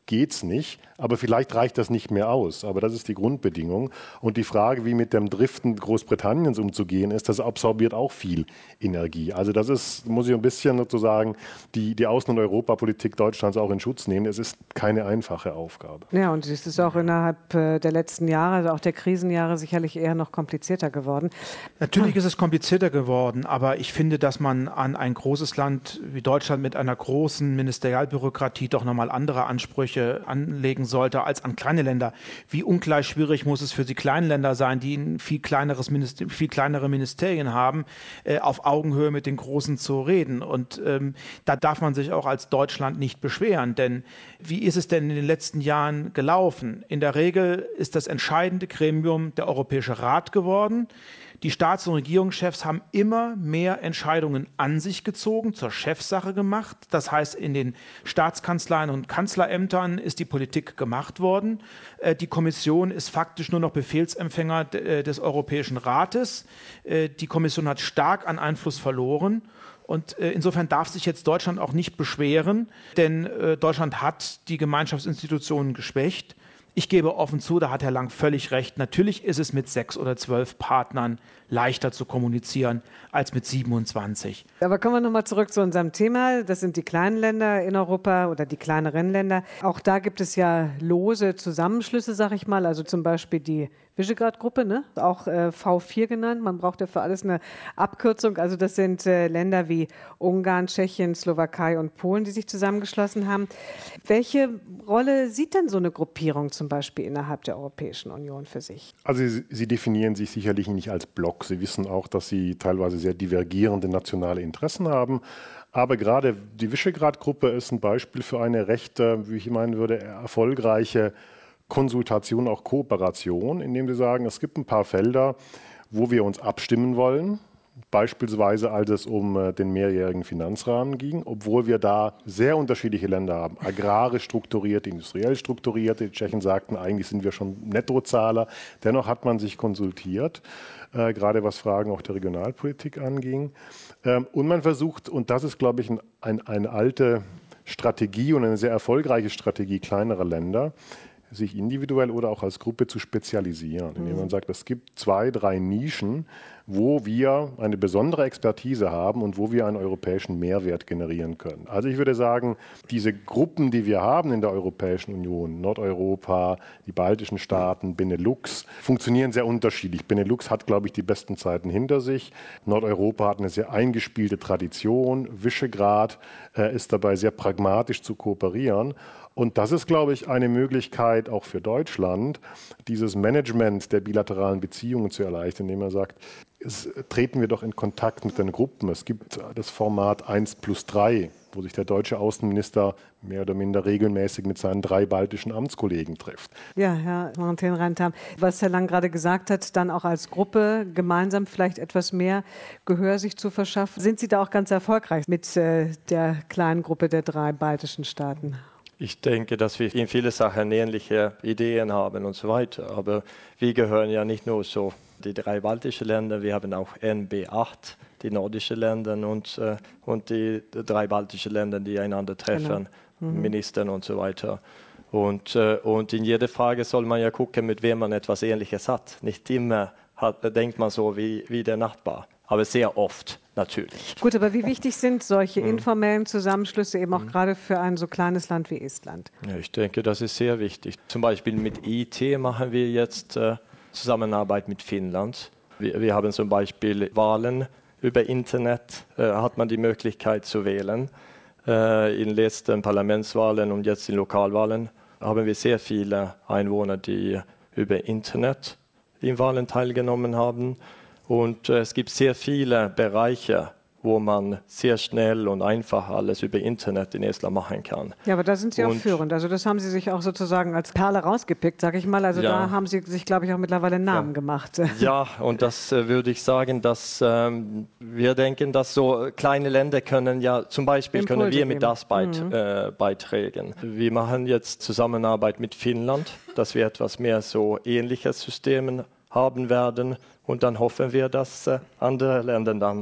geht es nicht. Aber vielleicht reicht das nicht mehr aus. Aber das ist die Grundbedingung. Und die Frage, wie mit dem Driften Großbritanniens umzugehen ist, das absorbiert auch viel Energie. Also das ist, muss ich ein bisschen sozusagen die, die Außen- und Europapolitik Deutschlands auch in Schutz nehmen. Es ist keine einfache Aufgabe.
Ja, und es ist auch innerhalb der letzten Jahre, also auch der Krisenjahre, sicherlich eher noch komplizierter geworden.
Natürlich ist es komplizierter geworden, aber ich finde, dass man an ein großes Land wie Deutschland mit einer großen Ministerialbürokratie doch nochmal andere Ansprüche anlegen sollte als an kleine Länder. Wie ungleich schwierig muss es für die kleinen Länder sein, die ein viel kleineres Minister, viel kleinere Ministerien haben, äh, auf Augenhöhe mit den Großen zu reden. Und ähm, da darf man sich auch als Deutschland nicht beschweren, denn wie ist es denn in den letzten Jahren gelaufen? In der Regel ist das entscheidende Gremium der Europäische Rat geworden. Die Staats- und Regierungschefs haben immer mehr Entscheidungen an sich gezogen, zur Chefsache gemacht. Das heißt, in den Staatskanzleien und Kanzlerämtern ist die Politik gemacht worden. Die Kommission ist faktisch nur noch Befehlsempfänger des Europäischen Rates. Die Kommission hat stark an Einfluss verloren. Und insofern darf sich jetzt Deutschland auch nicht beschweren, denn Deutschland hat die Gemeinschaftsinstitutionen geschwächt. Ich gebe offen zu, da hat Herr Lang völlig recht. Natürlich ist es mit sechs oder zwölf Partnern leichter zu kommunizieren als mit siebenundzwanzig.
Aber kommen wir nochmal zurück zu unserem Thema. Das sind die kleinen Länder in Europa oder die kleineren Länder. Auch da gibt es ja lose Zusammenschlüsse, sag ich mal. Also zum Beispiel die Visegrad-Gruppe, ne? Auch äh, V vier genannt. Man braucht ja für alles eine Abkürzung. Also das sind äh, Länder wie Ungarn, Tschechien, Slowakei und Polen, die sich zusammengeschlossen haben. Welche Rolle sieht denn so eine Gruppierung zum Beispiel innerhalb der Europäischen Union für sich?
Also sie, sie definieren sich sicherlich nicht als Block. Sie wissen auch, dass sie teilweise sehr divergierende nationale Interessen haben. Aber gerade die Visegrad-Gruppe ist ein Beispiel für eine recht, wie ich meinen würde, erfolgreiche Konsultation, auch Kooperation, indem sie sagen, es gibt ein paar Felder, wo wir uns abstimmen wollen. Beispielsweise, als es um äh, den mehrjährigen Finanzrahmen ging, obwohl wir da sehr unterschiedliche Länder haben. Agrarisch strukturierte, industriell strukturierte. Die Tschechen sagten, eigentlich sind wir schon Nettozahler. Dennoch hat man sich konsultiert, äh, gerade was Fragen auch der Regionalpolitik anging. Ähm, und man versucht, und das ist, glaube ich, ein, ein, eine alte Strategie und eine sehr erfolgreiche Strategie kleinerer Länder, sich individuell oder auch als Gruppe zu spezialisieren, indem man sagt, es gibt zwei, drei Nischen, wo wir eine besondere Expertise haben und wo wir einen europäischen Mehrwert generieren können. Also ich würde sagen, diese Gruppen, die wir haben in der Europäischen Union, Nordeuropa, die baltischen Staaten, Benelux, funktionieren sehr unterschiedlich. Benelux hat, glaube ich, die besten Zeiten hinter sich. Nordeuropa hat eine sehr eingespielte Tradition. Visegrad äh, ist dabei sehr pragmatisch zu kooperieren. Und das ist, glaube ich, eine Möglichkeit auch für Deutschland, dieses Management der bilateralen Beziehungen zu erleichtern, indem man sagt, es, treten wir doch in Kontakt mit den Gruppen. Es gibt das Format eins plus drei, wo sich der deutsche Außenminister mehr oder minder regelmäßig mit seinen drei baltischen Amtskollegen trifft.
Ja, Herr Martin-Rantam, was Herr Lang gerade gesagt hat, dann auch als Gruppe gemeinsam vielleicht etwas mehr Gehör sich zu verschaffen. Sind Sie da auch ganz erfolgreich mit äh, der kleinen Gruppe der drei baltischen Staaten?
Ich denke, dass wir in vielen Sachen ähnliche Ideen haben und so weiter. Aber wir gehören ja nicht nur so die drei baltischen Länder, wir haben auch N B acht, die nordischen Länder und, äh, und die drei baltischen Länder, die einander treffen, genau. mhm. Ministern und so weiter. Und, äh, und in jeder Frage soll man ja gucken, mit wem man etwas Ähnliches hat. Nicht immer hat, denkt man so wie, wie der Nachbar, aber sehr oft. Natürlich.
Gut, aber wie wichtig sind solche informellen Zusammenschlüsse eben auch mhm. gerade für ein so kleines Land wie Estland?
Ja, ich denke, das ist sehr wichtig. Zum Beispiel mit I T machen wir jetzt äh, Zusammenarbeit mit Finnland. Wir, wir haben zum Beispiel Wahlen über Internet, äh, hat man die Möglichkeit zu wählen. Äh, in den letzten Parlamentswahlen und jetzt in Lokalwahlen haben wir sehr viele Einwohner, die über Internet in Wahlen teilgenommen haben. Und äh, es gibt sehr viele Bereiche, wo man sehr schnell und einfach alles über Internet in Estland machen kann.
Ja, aber da sind Sie
und,
auch führend. Also das haben Sie sich auch sozusagen als Perle rausgepickt, sage ich mal. Also ja. Da haben Sie sich, glaube ich, auch mittlerweile einen Namen ja. gemacht.
Ja, und das äh, würde ich sagen, dass ähm, wir denken, dass so kleine Länder können ja, zum Beispiel Impulse können wir mit das beit, mhm. äh, beitragen. Wir machen jetzt Zusammenarbeit mit Finnland, dass wir etwas mehr so ähnliche Systeme haben werden. Und dann hoffen wir, dass äh, andere Länder dann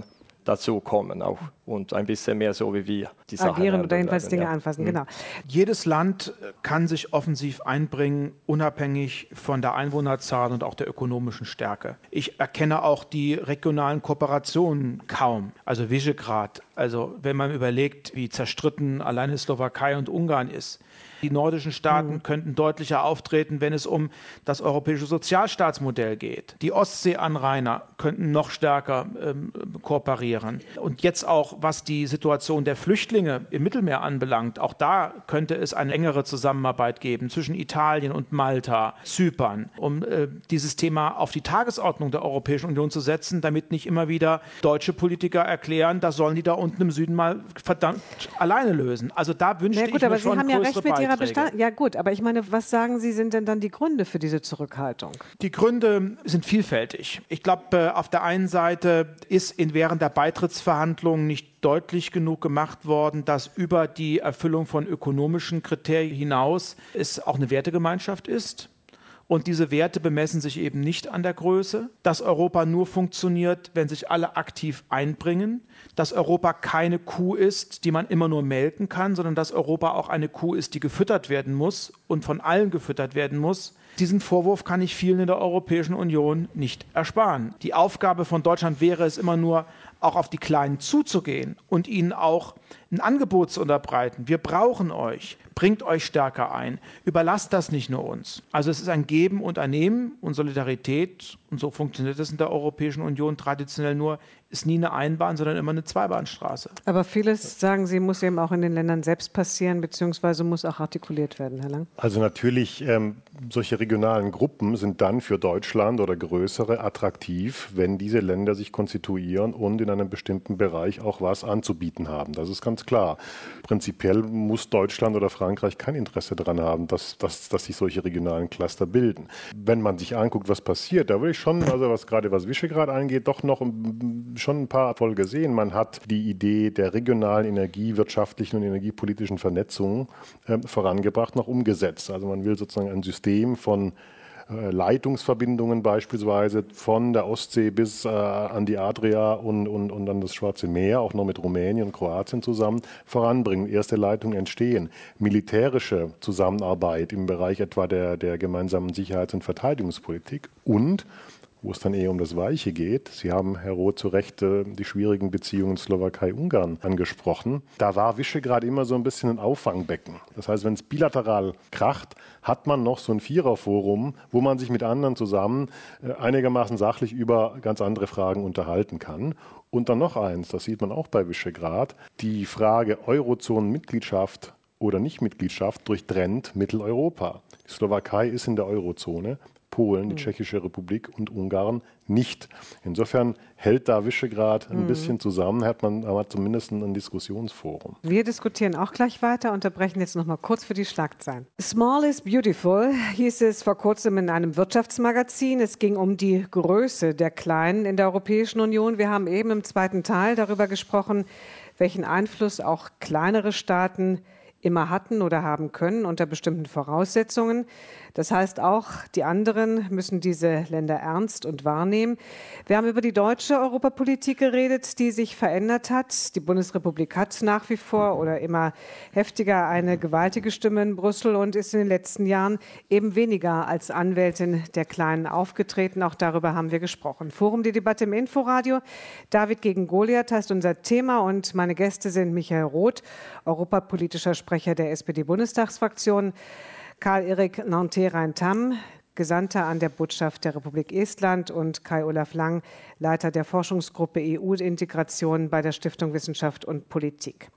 dazu kommen auch und ein bisschen mehr so wie wir die Sachen
agieren oder jedenfalls Dinge
ja.
anfassen,
Mhm.
genau.
Jedes Land kann sich offensiv einbringen, unabhängig von der Einwohnerzahl und auch der ökonomischen Stärke. Ich erkenne auch die regionalen Kooperationen kaum, also Visegrad. Also wenn man überlegt, wie zerstritten alleine Slowakei und Ungarn ist. Die nordischen Staaten mhm. könnten deutlicher auftreten, wenn es um das europäische Sozialstaatsmodell geht. Die Ostseeanrainer könnten noch stärker ähm, kooperieren. Und jetzt auch, was die Situation der Flüchtlinge im Mittelmeer anbelangt, auch da könnte es eine engere Zusammenarbeit geben zwischen Italien und Malta, Zypern, um äh, dieses Thema auf die Tagesordnung der Europäischen Union zu setzen, damit nicht immer wieder deutsche Politiker erklären, das sollen die da unten im Süden mal verdammt alleine lösen. Also da wünschte
ja, gut,
ich mir
aber
schon
Sie haben ja
größere
recht mit Ihrer
Beiträge.
Bestand. Ja gut, aber ich meine, was sagen Sie, sind denn dann die Gründe für diese Zurückhaltung?
Die Gründe sind vielfältig. Ich glaube, auf der einen Seite ist in während der Beitrittsverhandlungen nicht deutlich genug gemacht worden, dass über die Erfüllung von ökonomischen Kriterien hinaus es auch eine Wertegemeinschaft ist. Und diese Werte bemessen sich eben nicht an der Größe, dass Europa nur funktioniert, wenn sich alle aktiv einbringen, dass Europa keine Kuh ist, die man immer nur melken kann, sondern dass Europa auch eine Kuh ist, die gefüttert werden muss und von allen gefüttert werden muss. Diesen Vorwurf kann ich vielen in der Europäischen Union nicht ersparen. Die Aufgabe von Deutschland wäre es immer nur, auch auf die Kleinen zuzugehen und ihnen auch ein Angebot zu unterbreiten. Wir brauchen euch, bringt euch stärker ein, überlasst das nicht nur uns. Also es ist ein Geben und ein Nehmen und Solidarität, und so funktioniert das in der Europäischen Union traditionell nur, ist nie eine Einbahn, sondern immer eine Zweibahnstraße.
Aber vieles, sagen Sie, muss eben auch in den Ländern selbst passieren, beziehungsweise muss auch artikuliert werden, Herr Lang.
Also natürlich, ähm, solche regionalen Gruppen sind dann für Deutschland oder größere attraktiv, wenn diese Länder sich konstituieren und in einem bestimmten Bereich auch was anzubieten haben. Das ist ganz klar. Prinzipiell muss Deutschland oder Frankreich kein Interesse daran haben, dass, dass, dass sich solche regionalen Cluster bilden. Wenn man sich anguckt, was passiert, da würde ich schon, also was gerade was Visegrad angeht, doch noch schon ein paar Erfolge sehen. Man hat die Idee der regionalen energiewirtschaftlichen und energiepolitischen Vernetzung äh, vorangebracht, noch umgesetzt. Also man will sozusagen ein System von äh, Leitungsverbindungen beispielsweise von der Ostsee bis äh, an die Adria und, und, und dann das Schwarze Meer, auch noch mit Rumänien und Kroatien zusammen, voranbringen. Erste Leitungen entstehen. Militärische Zusammenarbeit im Bereich etwa der, der gemeinsamen Sicherheits- und Verteidigungspolitik und wo es dann eher um das Weiche geht. Sie haben, Herr Roth, zu Recht äh, die schwierigen Beziehungen Slowakei-Ungarn angesprochen. Da war Visegrad immer so ein bisschen ein Auffangbecken. Das heißt, wenn es bilateral kracht, hat man noch so ein Viererforum, wo man sich mit anderen zusammen äh, einigermaßen sachlich über ganz andere Fragen unterhalten kann. Und dann noch eins, das sieht man auch bei Visegrad, die Frage Eurozonenmitgliedschaft oder Nichtmitgliedschaft durchtrennt Mitteleuropa. Die Slowakei ist in der Eurozone, Polen, die Tschechische Republik und Ungarn nicht. Insofern hält da Visegrad ein mhm. bisschen zusammen, hat man aber zumindest ein Diskussionsforum.
Wir diskutieren auch gleich weiter, unterbrechen jetzt noch mal kurz für die Schlagzeilen. Small is beautiful, hieß es vor kurzem in einem Wirtschaftsmagazin. Es ging um die Größe der Kleinen in der Europäischen Union. Wir haben eben im zweiten Teil darüber gesprochen, welchen Einfluss auch kleinere Staaten immer hatten oder haben können unter bestimmten Voraussetzungen. Das heißt auch, die anderen müssen diese Länder ernst und wahrnehmen. Wir haben über die deutsche Europapolitik geredet, die sich verändert hat. Die Bundesrepublik hat nach wie vor oder immer heftiger eine gewaltige Stimme in Brüssel und ist in den letzten Jahren eben weniger als Anwältin der Kleinen aufgetreten. Auch darüber haben wir gesprochen. Forum die Debatte im Inforadio. David gegen Goliath heißt unser Thema und meine Gäste sind Michael Roth, europapolitischer Sprecher der S P D-Bundestagsfraktion, Karl-Erik Nanterrein-Tam, Gesandter an der Botschaft der Republik Estland und Kai-Olaf Lang, Leiter der Forschungsgruppe E U-Integration bei der Stiftung Wissenschaft und Politik.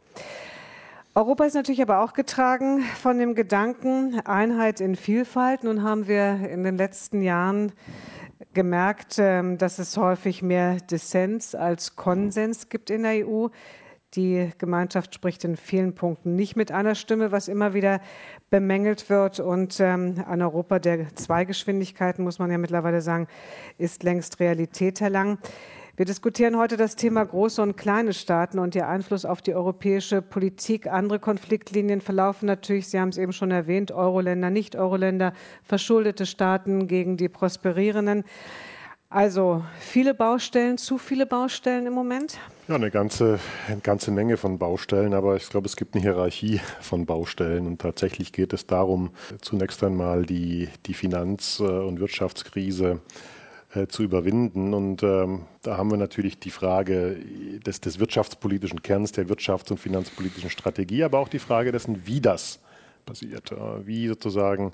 Europa ist natürlich aber auch getragen von dem Gedanken Einheit in Vielfalt. Nun haben wir in den letzten Jahren gemerkt, dass es häufig mehr Dissens als Konsens gibt in der E U. Die Gemeinschaft spricht in vielen Punkten nicht mit einer Stimme, was immer wieder bemängelt wird. Und ähm, ein Europa der Zweigeschwindigkeiten, muss man ja mittlerweile sagen, ist längst Realität, Herr Lang. Wir diskutieren heute das Thema große und kleine Staaten und ihr Einfluss auf die europäische Politik. Andere Konfliktlinien verlaufen natürlich, Sie haben es eben schon erwähnt, Euro-Länder, Nicht-Euro-Länder, verschuldete Staaten gegen die prosperierenden. Also viele Baustellen, zu viele Baustellen im Moment?
Ja, eine ganze, eine ganze Menge von Baustellen, aber ich glaube, es gibt eine Hierarchie von Baustellen und tatsächlich geht es darum, zunächst einmal die, die Finanz- und Wirtschaftskrise äh, zu überwinden und ähm, da haben wir natürlich die Frage des, des wirtschaftspolitischen Kerns, der wirtschafts- und finanzpolitischen Strategie, aber auch die Frage dessen, wie das passiert, äh, wie sozusagen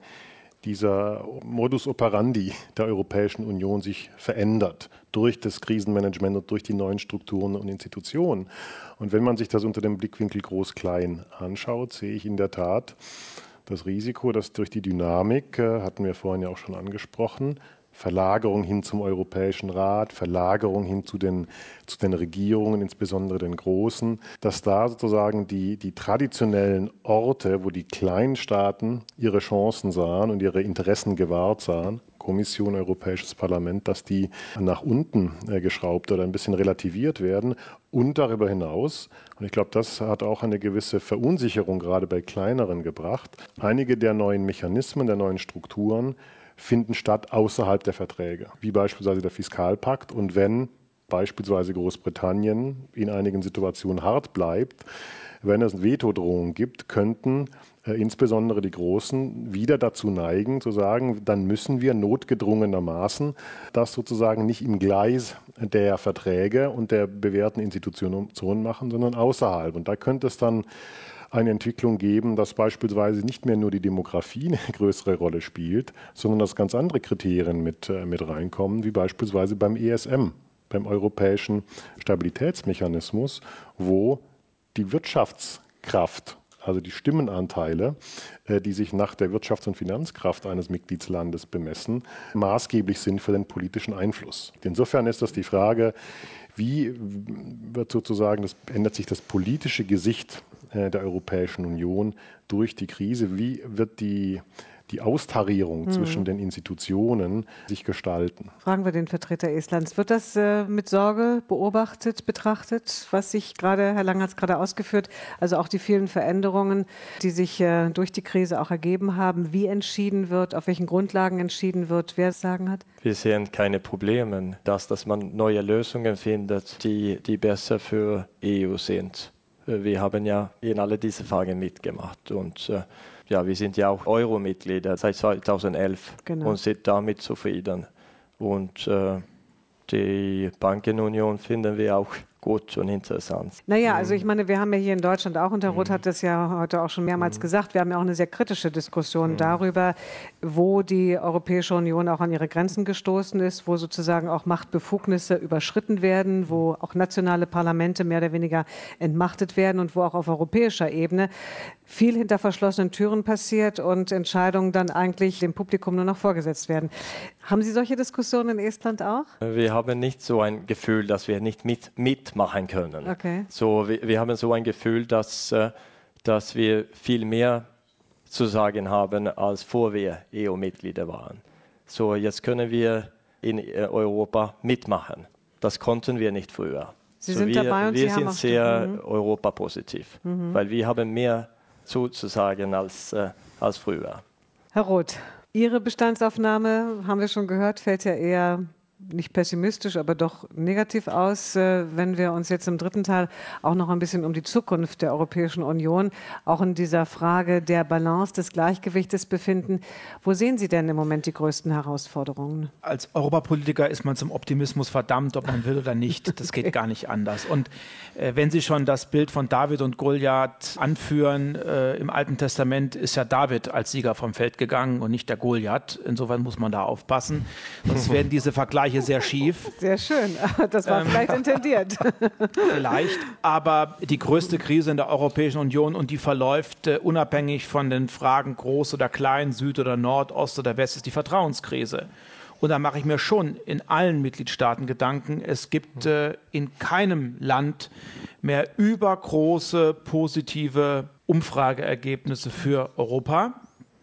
dieser Modus operandi der Europäischen Union sich verändert durch das Krisenmanagement und durch die neuen Strukturen und Institutionen. Und wenn man sich das unter dem Blickwinkel groß-klein anschaut, sehe ich in der Tat das Risiko, dass durch die Dynamik, äh, hatten wir vorhin ja auch schon angesprochen, Verlagerung hin zum Europäischen Rat, Verlagerung hin zu den, zu den Regierungen, insbesondere den Großen, dass da sozusagen die, die traditionellen Orte, wo die kleinen Staaten ihre Chancen sahen und ihre Interessen gewahrt sahen, Kommission, Europäisches Parlament, dass die nach unten äh, geschraubt oder ein bisschen relativiert werden und darüber hinaus, und ich glaube, das hat auch eine gewisse Verunsicherung gerade bei kleineren gebracht, einige der neuen Mechanismen, der neuen Strukturen finden statt außerhalb der Verträge, wie beispielsweise der Fiskalpakt. Und wenn beispielsweise Großbritannien in einigen Situationen hart bleibt, wenn es Vetodrohungen gibt, könnten äh, insbesondere die Großen wieder dazu neigen, zu sagen, dann müssen wir notgedrungenermaßen das sozusagen nicht im Gleis der Verträge und der bewährten Institutionen machen, sondern außerhalb. Und da könnte es dann eine Entwicklung geben, dass beispielsweise nicht mehr nur die Demografie eine größere Rolle spielt, sondern dass ganz andere Kriterien mit, äh, mit reinkommen, wie beispielsweise beim E S M, beim Europäischen Stabilitätsmechanismus, wo die Wirtschaftskraft, also die Stimmenanteile, äh, die sich nach der Wirtschafts- und Finanzkraft eines Mitgliedslandes bemessen, maßgeblich sind für den politischen Einfluss. Insofern ist das die Frage, wie wird sozusagen, das, ändert sich das politische Gesicht der Europäischen Union durch die Krise? Wie wird die, die Austarierung hm. zwischen den Institutionen sich gestalten?
Fragen wir den Vertreter Estlands. Wird das äh, mit Sorge beobachtet, betrachtet, was sich gerade, Herr Lang hat es gerade ausgeführt, also auch die vielen Veränderungen, die sich äh, durch die Krise auch ergeben haben, wie entschieden wird, auf welchen Grundlagen entschieden wird, wer es sagen hat?
Wir sehen keine Probleme, dass, dass man neue Lösungen findet, die, die besser für E U sind. Wir haben ja in alle diese Fragen mitgemacht und äh, ja, wir sind ja auch Euro-Mitglieder seit zweitausendelf genau. und sind damit zufrieden. Und äh, die Bankenunion finden wir auch gut und interessant.
Naja, also ich meine, wir haben ja hier in Deutschland auch, und Herr Roth hat das ja heute auch schon mehrmals gesagt, wir haben ja auch eine sehr kritische Diskussion darüber, wo die Europäische Union auch an ihre Grenzen gestoßen ist, wo sozusagen auch Machtbefugnisse überschritten werden, wo auch nationale Parlamente mehr oder weniger entmachtet werden und wo auch auf europäischer Ebene viel hinter verschlossenen Türen passiert und Entscheidungen dann eigentlich dem Publikum nur noch vorgesetzt werden. Haben Sie solche Diskussionen in Estland auch?
Wir haben nicht so ein Gefühl, dass wir nicht mit, mitmachen können.
Okay.
So, wir, wir haben so ein Gefühl, dass, dass wir viel mehr zu sagen haben, als vor wir E U-Mitglieder waren. So, jetzt können wir in Europa mitmachen. Das konnten wir nicht früher.
Sie
so,
sind
wir,
dabei und
wir
Sie
sind
haben
sehr
mhm.
europapositiv,
mhm.
weil wir haben mehr zuzusagen als, äh, als früher.
Herr Roth, Ihre Bestandsaufnahme, haben wir schon gehört, fällt ja eher nicht pessimistisch, aber doch negativ aus, wenn wir uns jetzt im dritten Teil auch noch ein bisschen um die Zukunft der Europäischen Union, auch in dieser Frage der Balance, des Gleichgewichtes befinden. Wo sehen Sie denn im Moment die größten Herausforderungen?
Als Europapolitiker ist man zum Optimismus verdammt, ob man will oder nicht. Das okay. geht gar nicht anders. Und äh, wenn Sie schon das Bild von David und Goliath anführen, äh, im Alten Testament ist ja David als Sieger vom Feld gegangen und nicht der Goliath. Insofern muss man da aufpassen. Sonst werden diese Vergleiche sehr schief.
Sehr schön. Das war ähm, vielleicht intendiert.
Vielleicht. Aber die größte Krise in der Europäischen Union, und die verläuft äh, unabhängig von den Fragen groß oder klein, Süd oder Nord, Ost oder West, ist die Vertrauenskrise. Und da mache ich mir schon in allen Mitgliedstaaten Gedanken. Es gibt äh, in keinem Land mehr übergroße positive Umfrageergebnisse für Europa.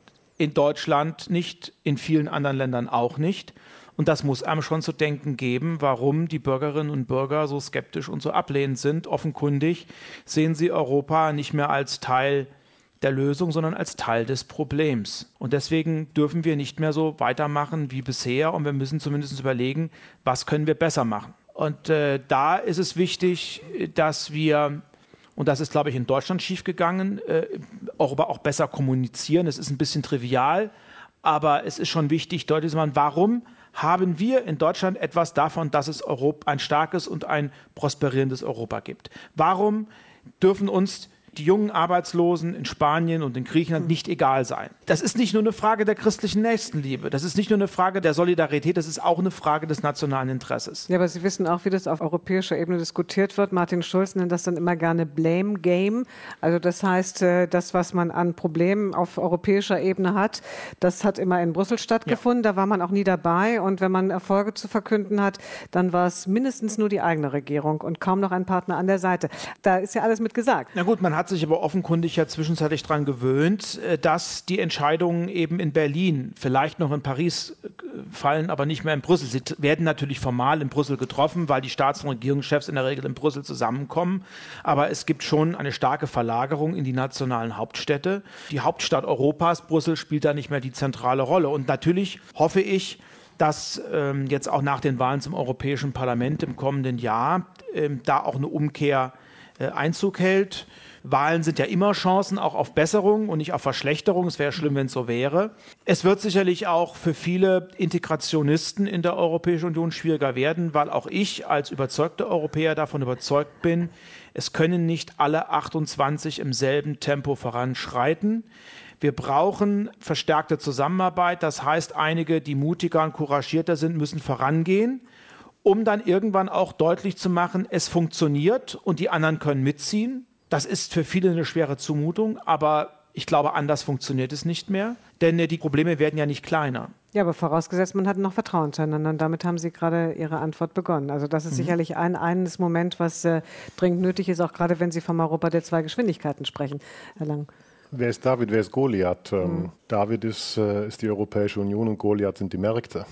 In Deutschland nicht, in vielen anderen Ländern auch nicht. Und das muss einem schon zu denken geben, warum die Bürgerinnen und Bürger so skeptisch und so ablehnend sind. Offenkundig sehen sie Europa nicht mehr als Teil der Lösung, sondern als Teil des Problems. Und deswegen dürfen wir nicht mehr so weitermachen wie bisher. Und wir müssen zumindest überlegen, was können wir besser machen. Und äh, da ist es wichtig, dass wir, und das ist, glaube ich, in Deutschland schiefgegangen, äh, auch, aber auch besser kommunizieren. Es ist ein bisschen trivial, aber es ist schon wichtig, deutlich zu machen, warum haben wir in Deutschland etwas davon, dass es Europa, ein starkes und ein prosperierendes Europa gibt? Warum dürfen uns die jungen Arbeitslosen in Spanien und in Griechenland nicht egal sein? Das ist nicht nur eine Frage der christlichen Nächstenliebe, das ist nicht nur eine Frage der Solidarität, das ist auch eine Frage des nationalen Interesses.
Ja, aber Sie wissen auch, wie das auf europäischer Ebene diskutiert wird. Martin Schulz nennt das dann immer gerne Blame Game. Also das heißt, das, was man an Problemen auf europäischer Ebene hat, das hat immer in Brüssel stattgefunden. Ja. Da war man auch nie dabei. Und wenn man Erfolge zu verkünden hat, dann war es mindestens nur die eigene Regierung und kaum noch ein Partner an der Seite. Da ist ja alles mit gesagt.
Na gut, man hat sich aber offenkundig ja zwischenzeitlich daran gewöhnt, dass die Entscheidungen eben in Berlin, vielleicht noch in Paris fallen, aber nicht mehr in Brüssel. Sie werden natürlich formal in Brüssel getroffen, weil die Staats- und Regierungschefs in der Regel in Brüssel zusammenkommen. Aber es gibt schon eine starke Verlagerung in die nationalen Hauptstädte. Die Hauptstadt Europas, Brüssel, spielt da nicht mehr die zentrale Rolle. Und natürlich hoffe ich, dass ähm, jetzt auch nach den Wahlen zum Europäischen Parlament im kommenden Jahr ähm, da auch eine Umkehr äh, Einzug hält. Wahlen sind ja immer Chancen auch auf Besserung und nicht auf Verschlechterung. Es wäre schlimm, wenn es so wäre. Es wird sicherlich auch für viele Integrationisten in der Europäischen Union schwieriger werden, weil auch ich als überzeugter Europäer davon überzeugt bin, es können nicht alle achtundzwanzig im selben Tempo voranschreiten. Wir brauchen verstärkte Zusammenarbeit. Das heißt, einige, die mutiger und couragierter sind, müssen vorangehen, um dann irgendwann auch deutlich zu machen, es funktioniert und die anderen können mitziehen. Das ist für viele eine schwere Zumutung, aber ich glaube, anders funktioniert es nicht mehr, denn die Probleme werden ja nicht kleiner.
Ja, aber vorausgesetzt, man hat noch Vertrauen zueinander. Und damit haben Sie gerade Ihre Antwort begonnen. Also das ist mhm. sicherlich ein eines Moment, was äh, dringend nötig ist, auch gerade wenn Sie vom Europa der zwei Geschwindigkeiten sprechen, Herr Lang.
Wer ist David, wer ist Goliath? Mhm. David ist, äh, ist die Europäische Union und Goliath sind die Märkte.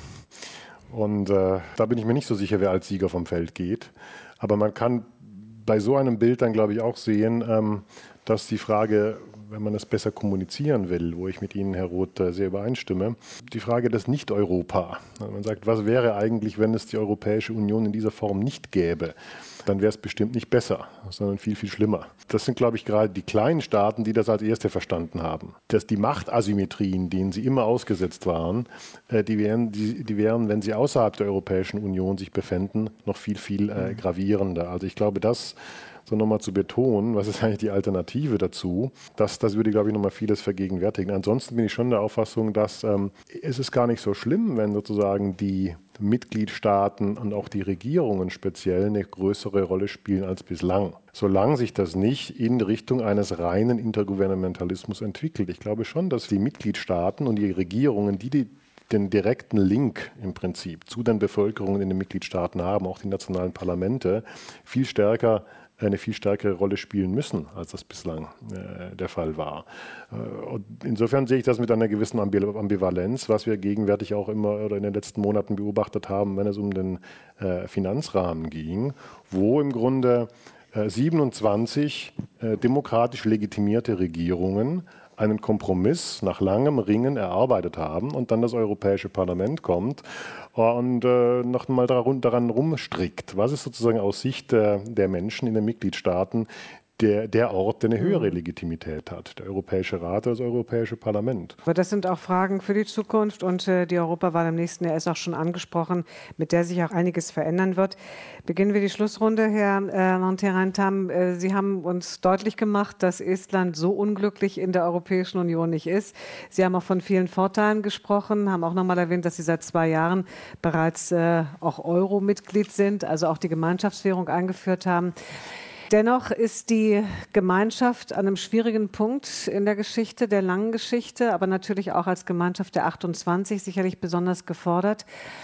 Und äh, da bin ich mir nicht so sicher, wer als Sieger vom Feld geht. Aber man kann bei so einem Bild dann, glaube ich, auch sehen, ähm, dass die Frage, wenn man es besser kommunizieren will, wo ich mit Ihnen, Herr Roth, sehr übereinstimme, die Frage des Nicht-Europa. Man sagt, was wäre eigentlich, wenn es die Europäische Union in dieser Form nicht gäbe? Dann wäre es bestimmt nicht besser, sondern viel, viel schlimmer. Das sind, glaube ich, gerade die kleinen Staaten, die das als erste verstanden haben. Dass die Machtasymmetrien, denen sie immer ausgesetzt waren, die wären, die, die wären, wenn sie außerhalb der Europäischen Union sich befänden, noch viel, viel äh, gravierender. Also ich glaube, das so nochmal zu betonen, was ist eigentlich die Alternative dazu, das, das würde, glaube ich, nochmal vieles vergegenwärtigen. Ansonsten bin ich schon der Auffassung, dass ähm, es ist gar nicht so schlimm, wenn sozusagen die Mitgliedstaaten und auch die Regierungen speziell eine größere Rolle spielen als bislang. Solange sich das nicht in Richtung eines reinen Intergouvernementalismus entwickelt. Ich glaube schon, dass die Mitgliedstaaten und die Regierungen, die die den direkten Link im Prinzip zu den Bevölkerungen in den Mitgliedstaaten haben, auch die nationalen Parlamente, viel stärker eine viel stärkere Rolle spielen müssen, als das bislang äh, der Fall war. Äh, und insofern sehe ich das mit einer gewissen Ambivalenz, was wir gegenwärtig auch immer oder in den letzten Monaten beobachtet haben, wenn es um den äh, Finanzrahmen ging, wo im Grunde äh, siebenundzwanzig äh, demokratisch legitimierte Regierungen einen Kompromiss nach langem Ringen erarbeitet haben und dann das Europäische Parlament kommt und äh, noch mal daran, daran rumstrickt. Was ist sozusagen aus Sicht der, der Menschen in den Mitgliedstaaten der, der Ort, der eine höhere Legitimität hat? Der Europäische Rat oder das Europäische Parlament?
Aber das sind auch Fragen für die Zukunft und äh, die Europawahl im nächsten Jahr ist auch schon angesprochen, mit der sich auch einiges verändern wird. Beginnen wir die Schlussrunde, Herr äh, Lanterrain-Tam. Äh, Sie haben uns deutlich gemacht, dass Estland so unglücklich in der Europäischen Union nicht ist. Sie haben auch von vielen Vorteilen gesprochen, haben auch nochmal erwähnt, dass Sie seit zwei Jahren bereits äh, auch Euro-Mitglied sind, also auch die Gemeinschaftswährung eingeführt haben. Dennoch ist die Gemeinschaft an einem schwierigen Punkt in der Geschichte, der langen Geschichte, aber natürlich auch als Gemeinschaft der achtundzwanzig sicherlich besonders gefordert.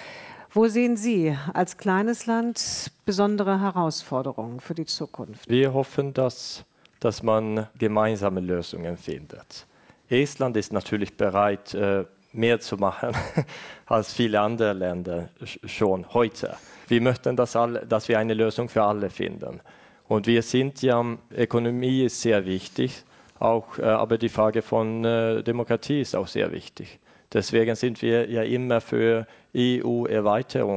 Wo sehen Sie als kleines Land besondere Herausforderungen für die Zukunft?
Wir hoffen, dass, dass man gemeinsame Lösungen findet. Estland ist natürlich bereit, mehr zu machen als viele andere Länder schon heute. Wir möchten, dass, alle, dass wir eine Lösung für alle finden. Und wir sind ja, Ökonomie ist sehr wichtig, auch, äh, aber die Frage von äh, Demokratie ist auch sehr wichtig. Deswegen sind wir ja immer für E U-Erweiterung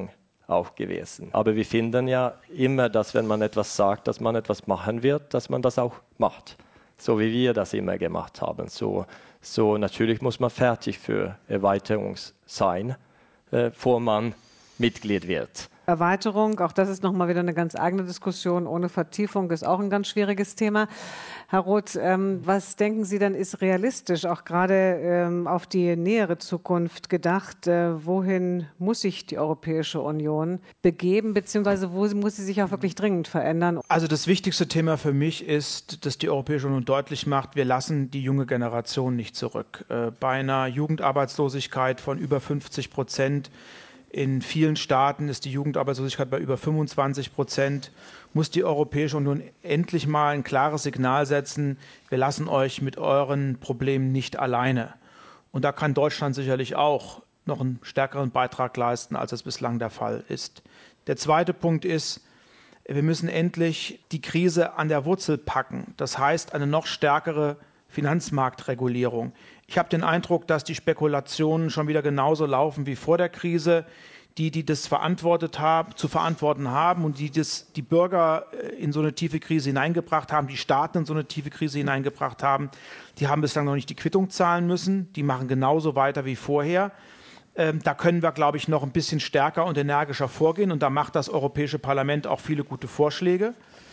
auch gewesen. Aber wir finden ja immer, dass wenn man etwas sagt, dass man etwas machen wird, dass man das auch macht. So wie wir das immer gemacht haben. So, so natürlich muss man fertig für Erweiterung sein, äh, bevor man Mitglied wird.
Erweiterung, auch das ist nochmal wieder eine ganz eigene Diskussion, ohne Vertiefung, ist auch ein ganz schwieriges Thema. Herr Roth, ähm, was denken Sie denn ist realistisch, auch gerade ähm, auf die nähere Zukunft gedacht? Äh, wohin muss sich die Europäische Union begeben, beziehungsweise wo muss sie sich auch wirklich dringend verändern?
Also das wichtigste Thema für mich ist, dass die Europäische Union deutlich macht, wir lassen die junge Generation nicht zurück. Äh, bei einer Jugendarbeitslosigkeit von über fünfzig Prozent in vielen Staaten ist die Jugendarbeitslosigkeit bei über fünfundzwanzig Prozent. Muss die Europäische Union endlich mal ein klares Signal setzen, wir lassen euch mit euren Problemen nicht alleine. Und da kann Deutschland sicherlich auch noch einen stärkeren Beitrag leisten, als es bislang der Fall ist. Der zweite Punkt ist, wir müssen endlich die Krise an der Wurzel packen. Das heißt, eine noch stärkere Finanzmarktregulierung. Ich habe den Eindruck, dass die Spekulationen schon wieder genauso laufen wie vor der Krise. Die, die das verantwortet haben, zu verantworten haben und die das, die Bürger in so eine tiefe Krise hineingebracht haben, die Staaten in so eine tiefe Krise hineingebracht haben, die haben bislang noch nicht die Quittung zahlen müssen. Die machen genauso weiter wie vorher. Ähm, da können wir, glaube ich, noch ein bisschen stärker und energischer vorgehen. Und da macht das Europäische Parlament auch viele gute Vorschläge.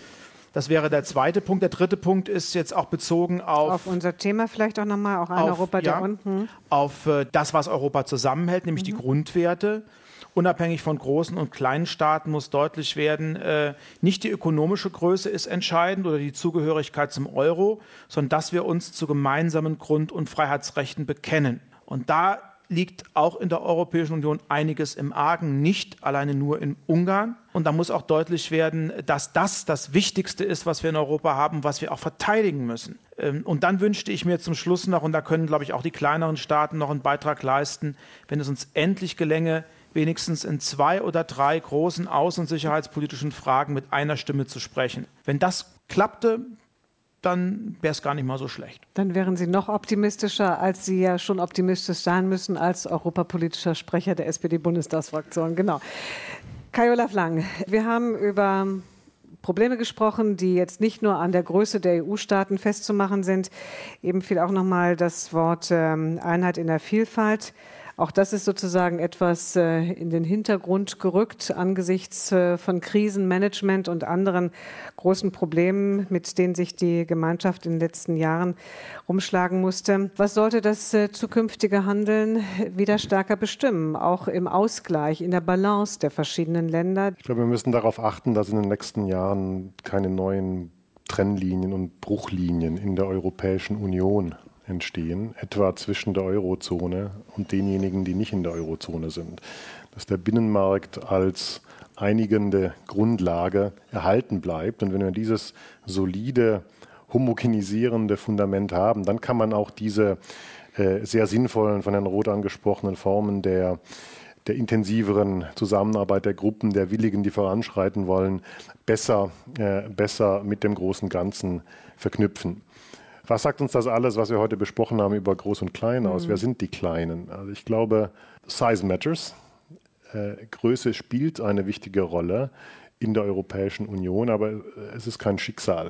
Das wäre der zweite Punkt. Der dritte Punkt ist jetzt auch bezogen auf...
Auf unser Thema vielleicht auch nochmal, auch ein
auf,
Europa der
ja,
unten.
Auf äh, das, was Europa zusammenhält, nämlich mhm. die Grundwerte. Unabhängig von großen und kleinen Staaten muss deutlich werden, äh, nicht die ökonomische Größe ist entscheidend oder die Zugehörigkeit zum Euro, sondern dass wir uns zu gemeinsamen Grund- und Freiheitsrechten bekennen. Und da liegt auch in der Europäischen Union einiges im Argen, nicht alleine nur in Ungarn. Und da muss auch deutlich werden, dass das das Wichtigste ist, was wir in Europa haben, was wir auch verteidigen müssen. Und dann wünschte ich mir zum Schluss noch, und da können, glaube ich, auch die kleineren Staaten noch einen Beitrag leisten, wenn es uns endlich gelänge, wenigstens in zwei oder drei großen außen- und sicherheitspolitischen Fragen mit einer Stimme zu sprechen. Wenn das klappte, dann wäre es gar nicht mal so schlecht.
Dann wären Sie noch optimistischer, als Sie ja schon optimistisch sein müssen als europapolitischer Sprecher der S P D-Bundestagsfraktion. Genau. Kai-Olaf Lang, wir haben über Probleme gesprochen, die jetzt nicht nur an der Größe der E U-Staaten festzumachen sind. Eben fiel auch noch mal das Wort ähm, Einheit in der Vielfalt. Auch das ist sozusagen etwas äh, in den Hintergrund gerückt angesichts äh, von Krisenmanagement und anderen großen Problemen, mit denen sich die Gemeinschaft in den letzten Jahren rumschlagen musste. Was sollte das äh, zukünftige Handeln wieder stärker bestimmen, auch im Ausgleich, in der Balance der verschiedenen Länder?
Ich glaube, wir müssen darauf achten, dass in den nächsten Jahren keine neuen Trennlinien und Bruchlinien in der Europäischen Union entstehen, etwa zwischen der Eurozone und denjenigen, die nicht in der Eurozone sind. Dass der Binnenmarkt als einigende Grundlage erhalten bleibt. Und wenn wir dieses solide, homogenisierende Fundament haben, dann kann man auch diese äh, sehr sinnvollen, von Herrn Roth angesprochenen Formen der, der intensiveren Zusammenarbeit der Gruppen, der Willigen, die voranschreiten wollen, besser, äh, besser mit dem großen Ganzen verknüpfen. Was sagt uns das alles, was wir heute besprochen haben über Groß und Klein aus? Mhm. Wer sind die Kleinen? Also ich glaube, Size matters. Äh, Größe spielt eine wichtige Rolle in der Europäischen Union, aber es ist kein Schicksal.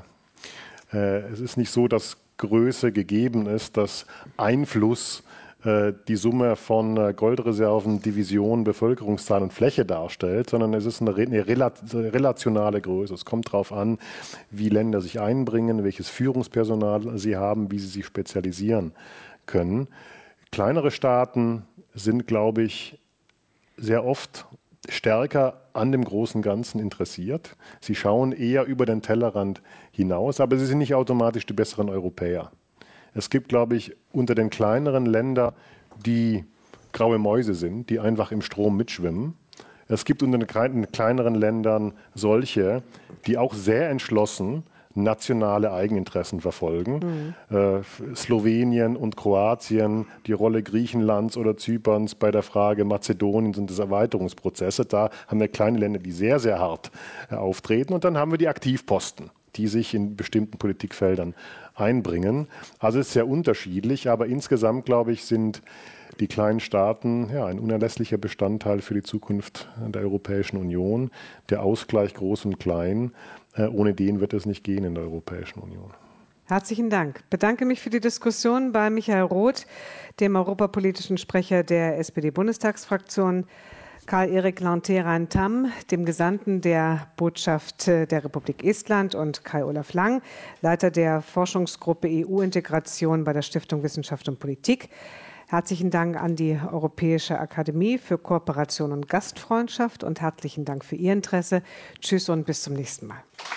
Äh, es ist nicht so, dass Größe gegeben ist, dass Einfluss äh, die Summe von äh, Goldreserven, Divisionen, Bevölkerungszahl und Fläche darstellt, sondern es ist eine, eine relationale Größe. Es kommt darauf an, wie Länder sich einbringen, welches Führungspersonal sie haben, wie sie sich spezialisieren können. Kleinere Staaten sind, glaube ich, sehr oft stärker an dem großen Ganzen interessiert. Sie schauen eher über den Tellerrand hinaus, aber sie sind nicht automatisch die besseren Europäer. Es gibt, glaube ich, unter den kleineren Ländern, die graue Mäuse sind, die einfach im Strom mitschwimmen. Es gibt unter den kleineren Ländern solche, die auch sehr entschlossen nationale Eigeninteressen verfolgen. Mhm. Äh, Slowenien und Kroatien, die Rolle Griechenlands oder Zyperns bei der Frage Mazedoniens und des Erweiterungsprozesses. Da haben wir kleine Länder, die sehr, sehr hart äh, auftreten. Und dann haben wir die Aktivposten, die sich in bestimmten Politikfeldern einbringen. Also es ist sehr unterschiedlich, aber insgesamt, glaube ich, sind die kleinen Staaten ja, ein unerlässlicher Bestandteil für die Zukunft der Europäischen Union. Der Ausgleich Groß und Klein, äh, ohne den wird es nicht gehen in der Europäischen Union.
Herzlichen Dank. Ich bedanke mich für die Diskussion bei Michael Roth, dem europapolitischen Sprecher der S P D-Bundestagsfraktion, Karl-Erik Lanteran-Tam, dem Gesandten der Botschaft der Republik Estland, und Kai-Olaf Lang, Leiter der Forschungsgruppe E U-Integration bei der Stiftung Wissenschaft und Politik. Herzlichen Dank an die Europäische Akademie für Kooperation und Gastfreundschaft und herzlichen Dank für Ihr Interesse. Tschüss und bis zum nächsten Mal.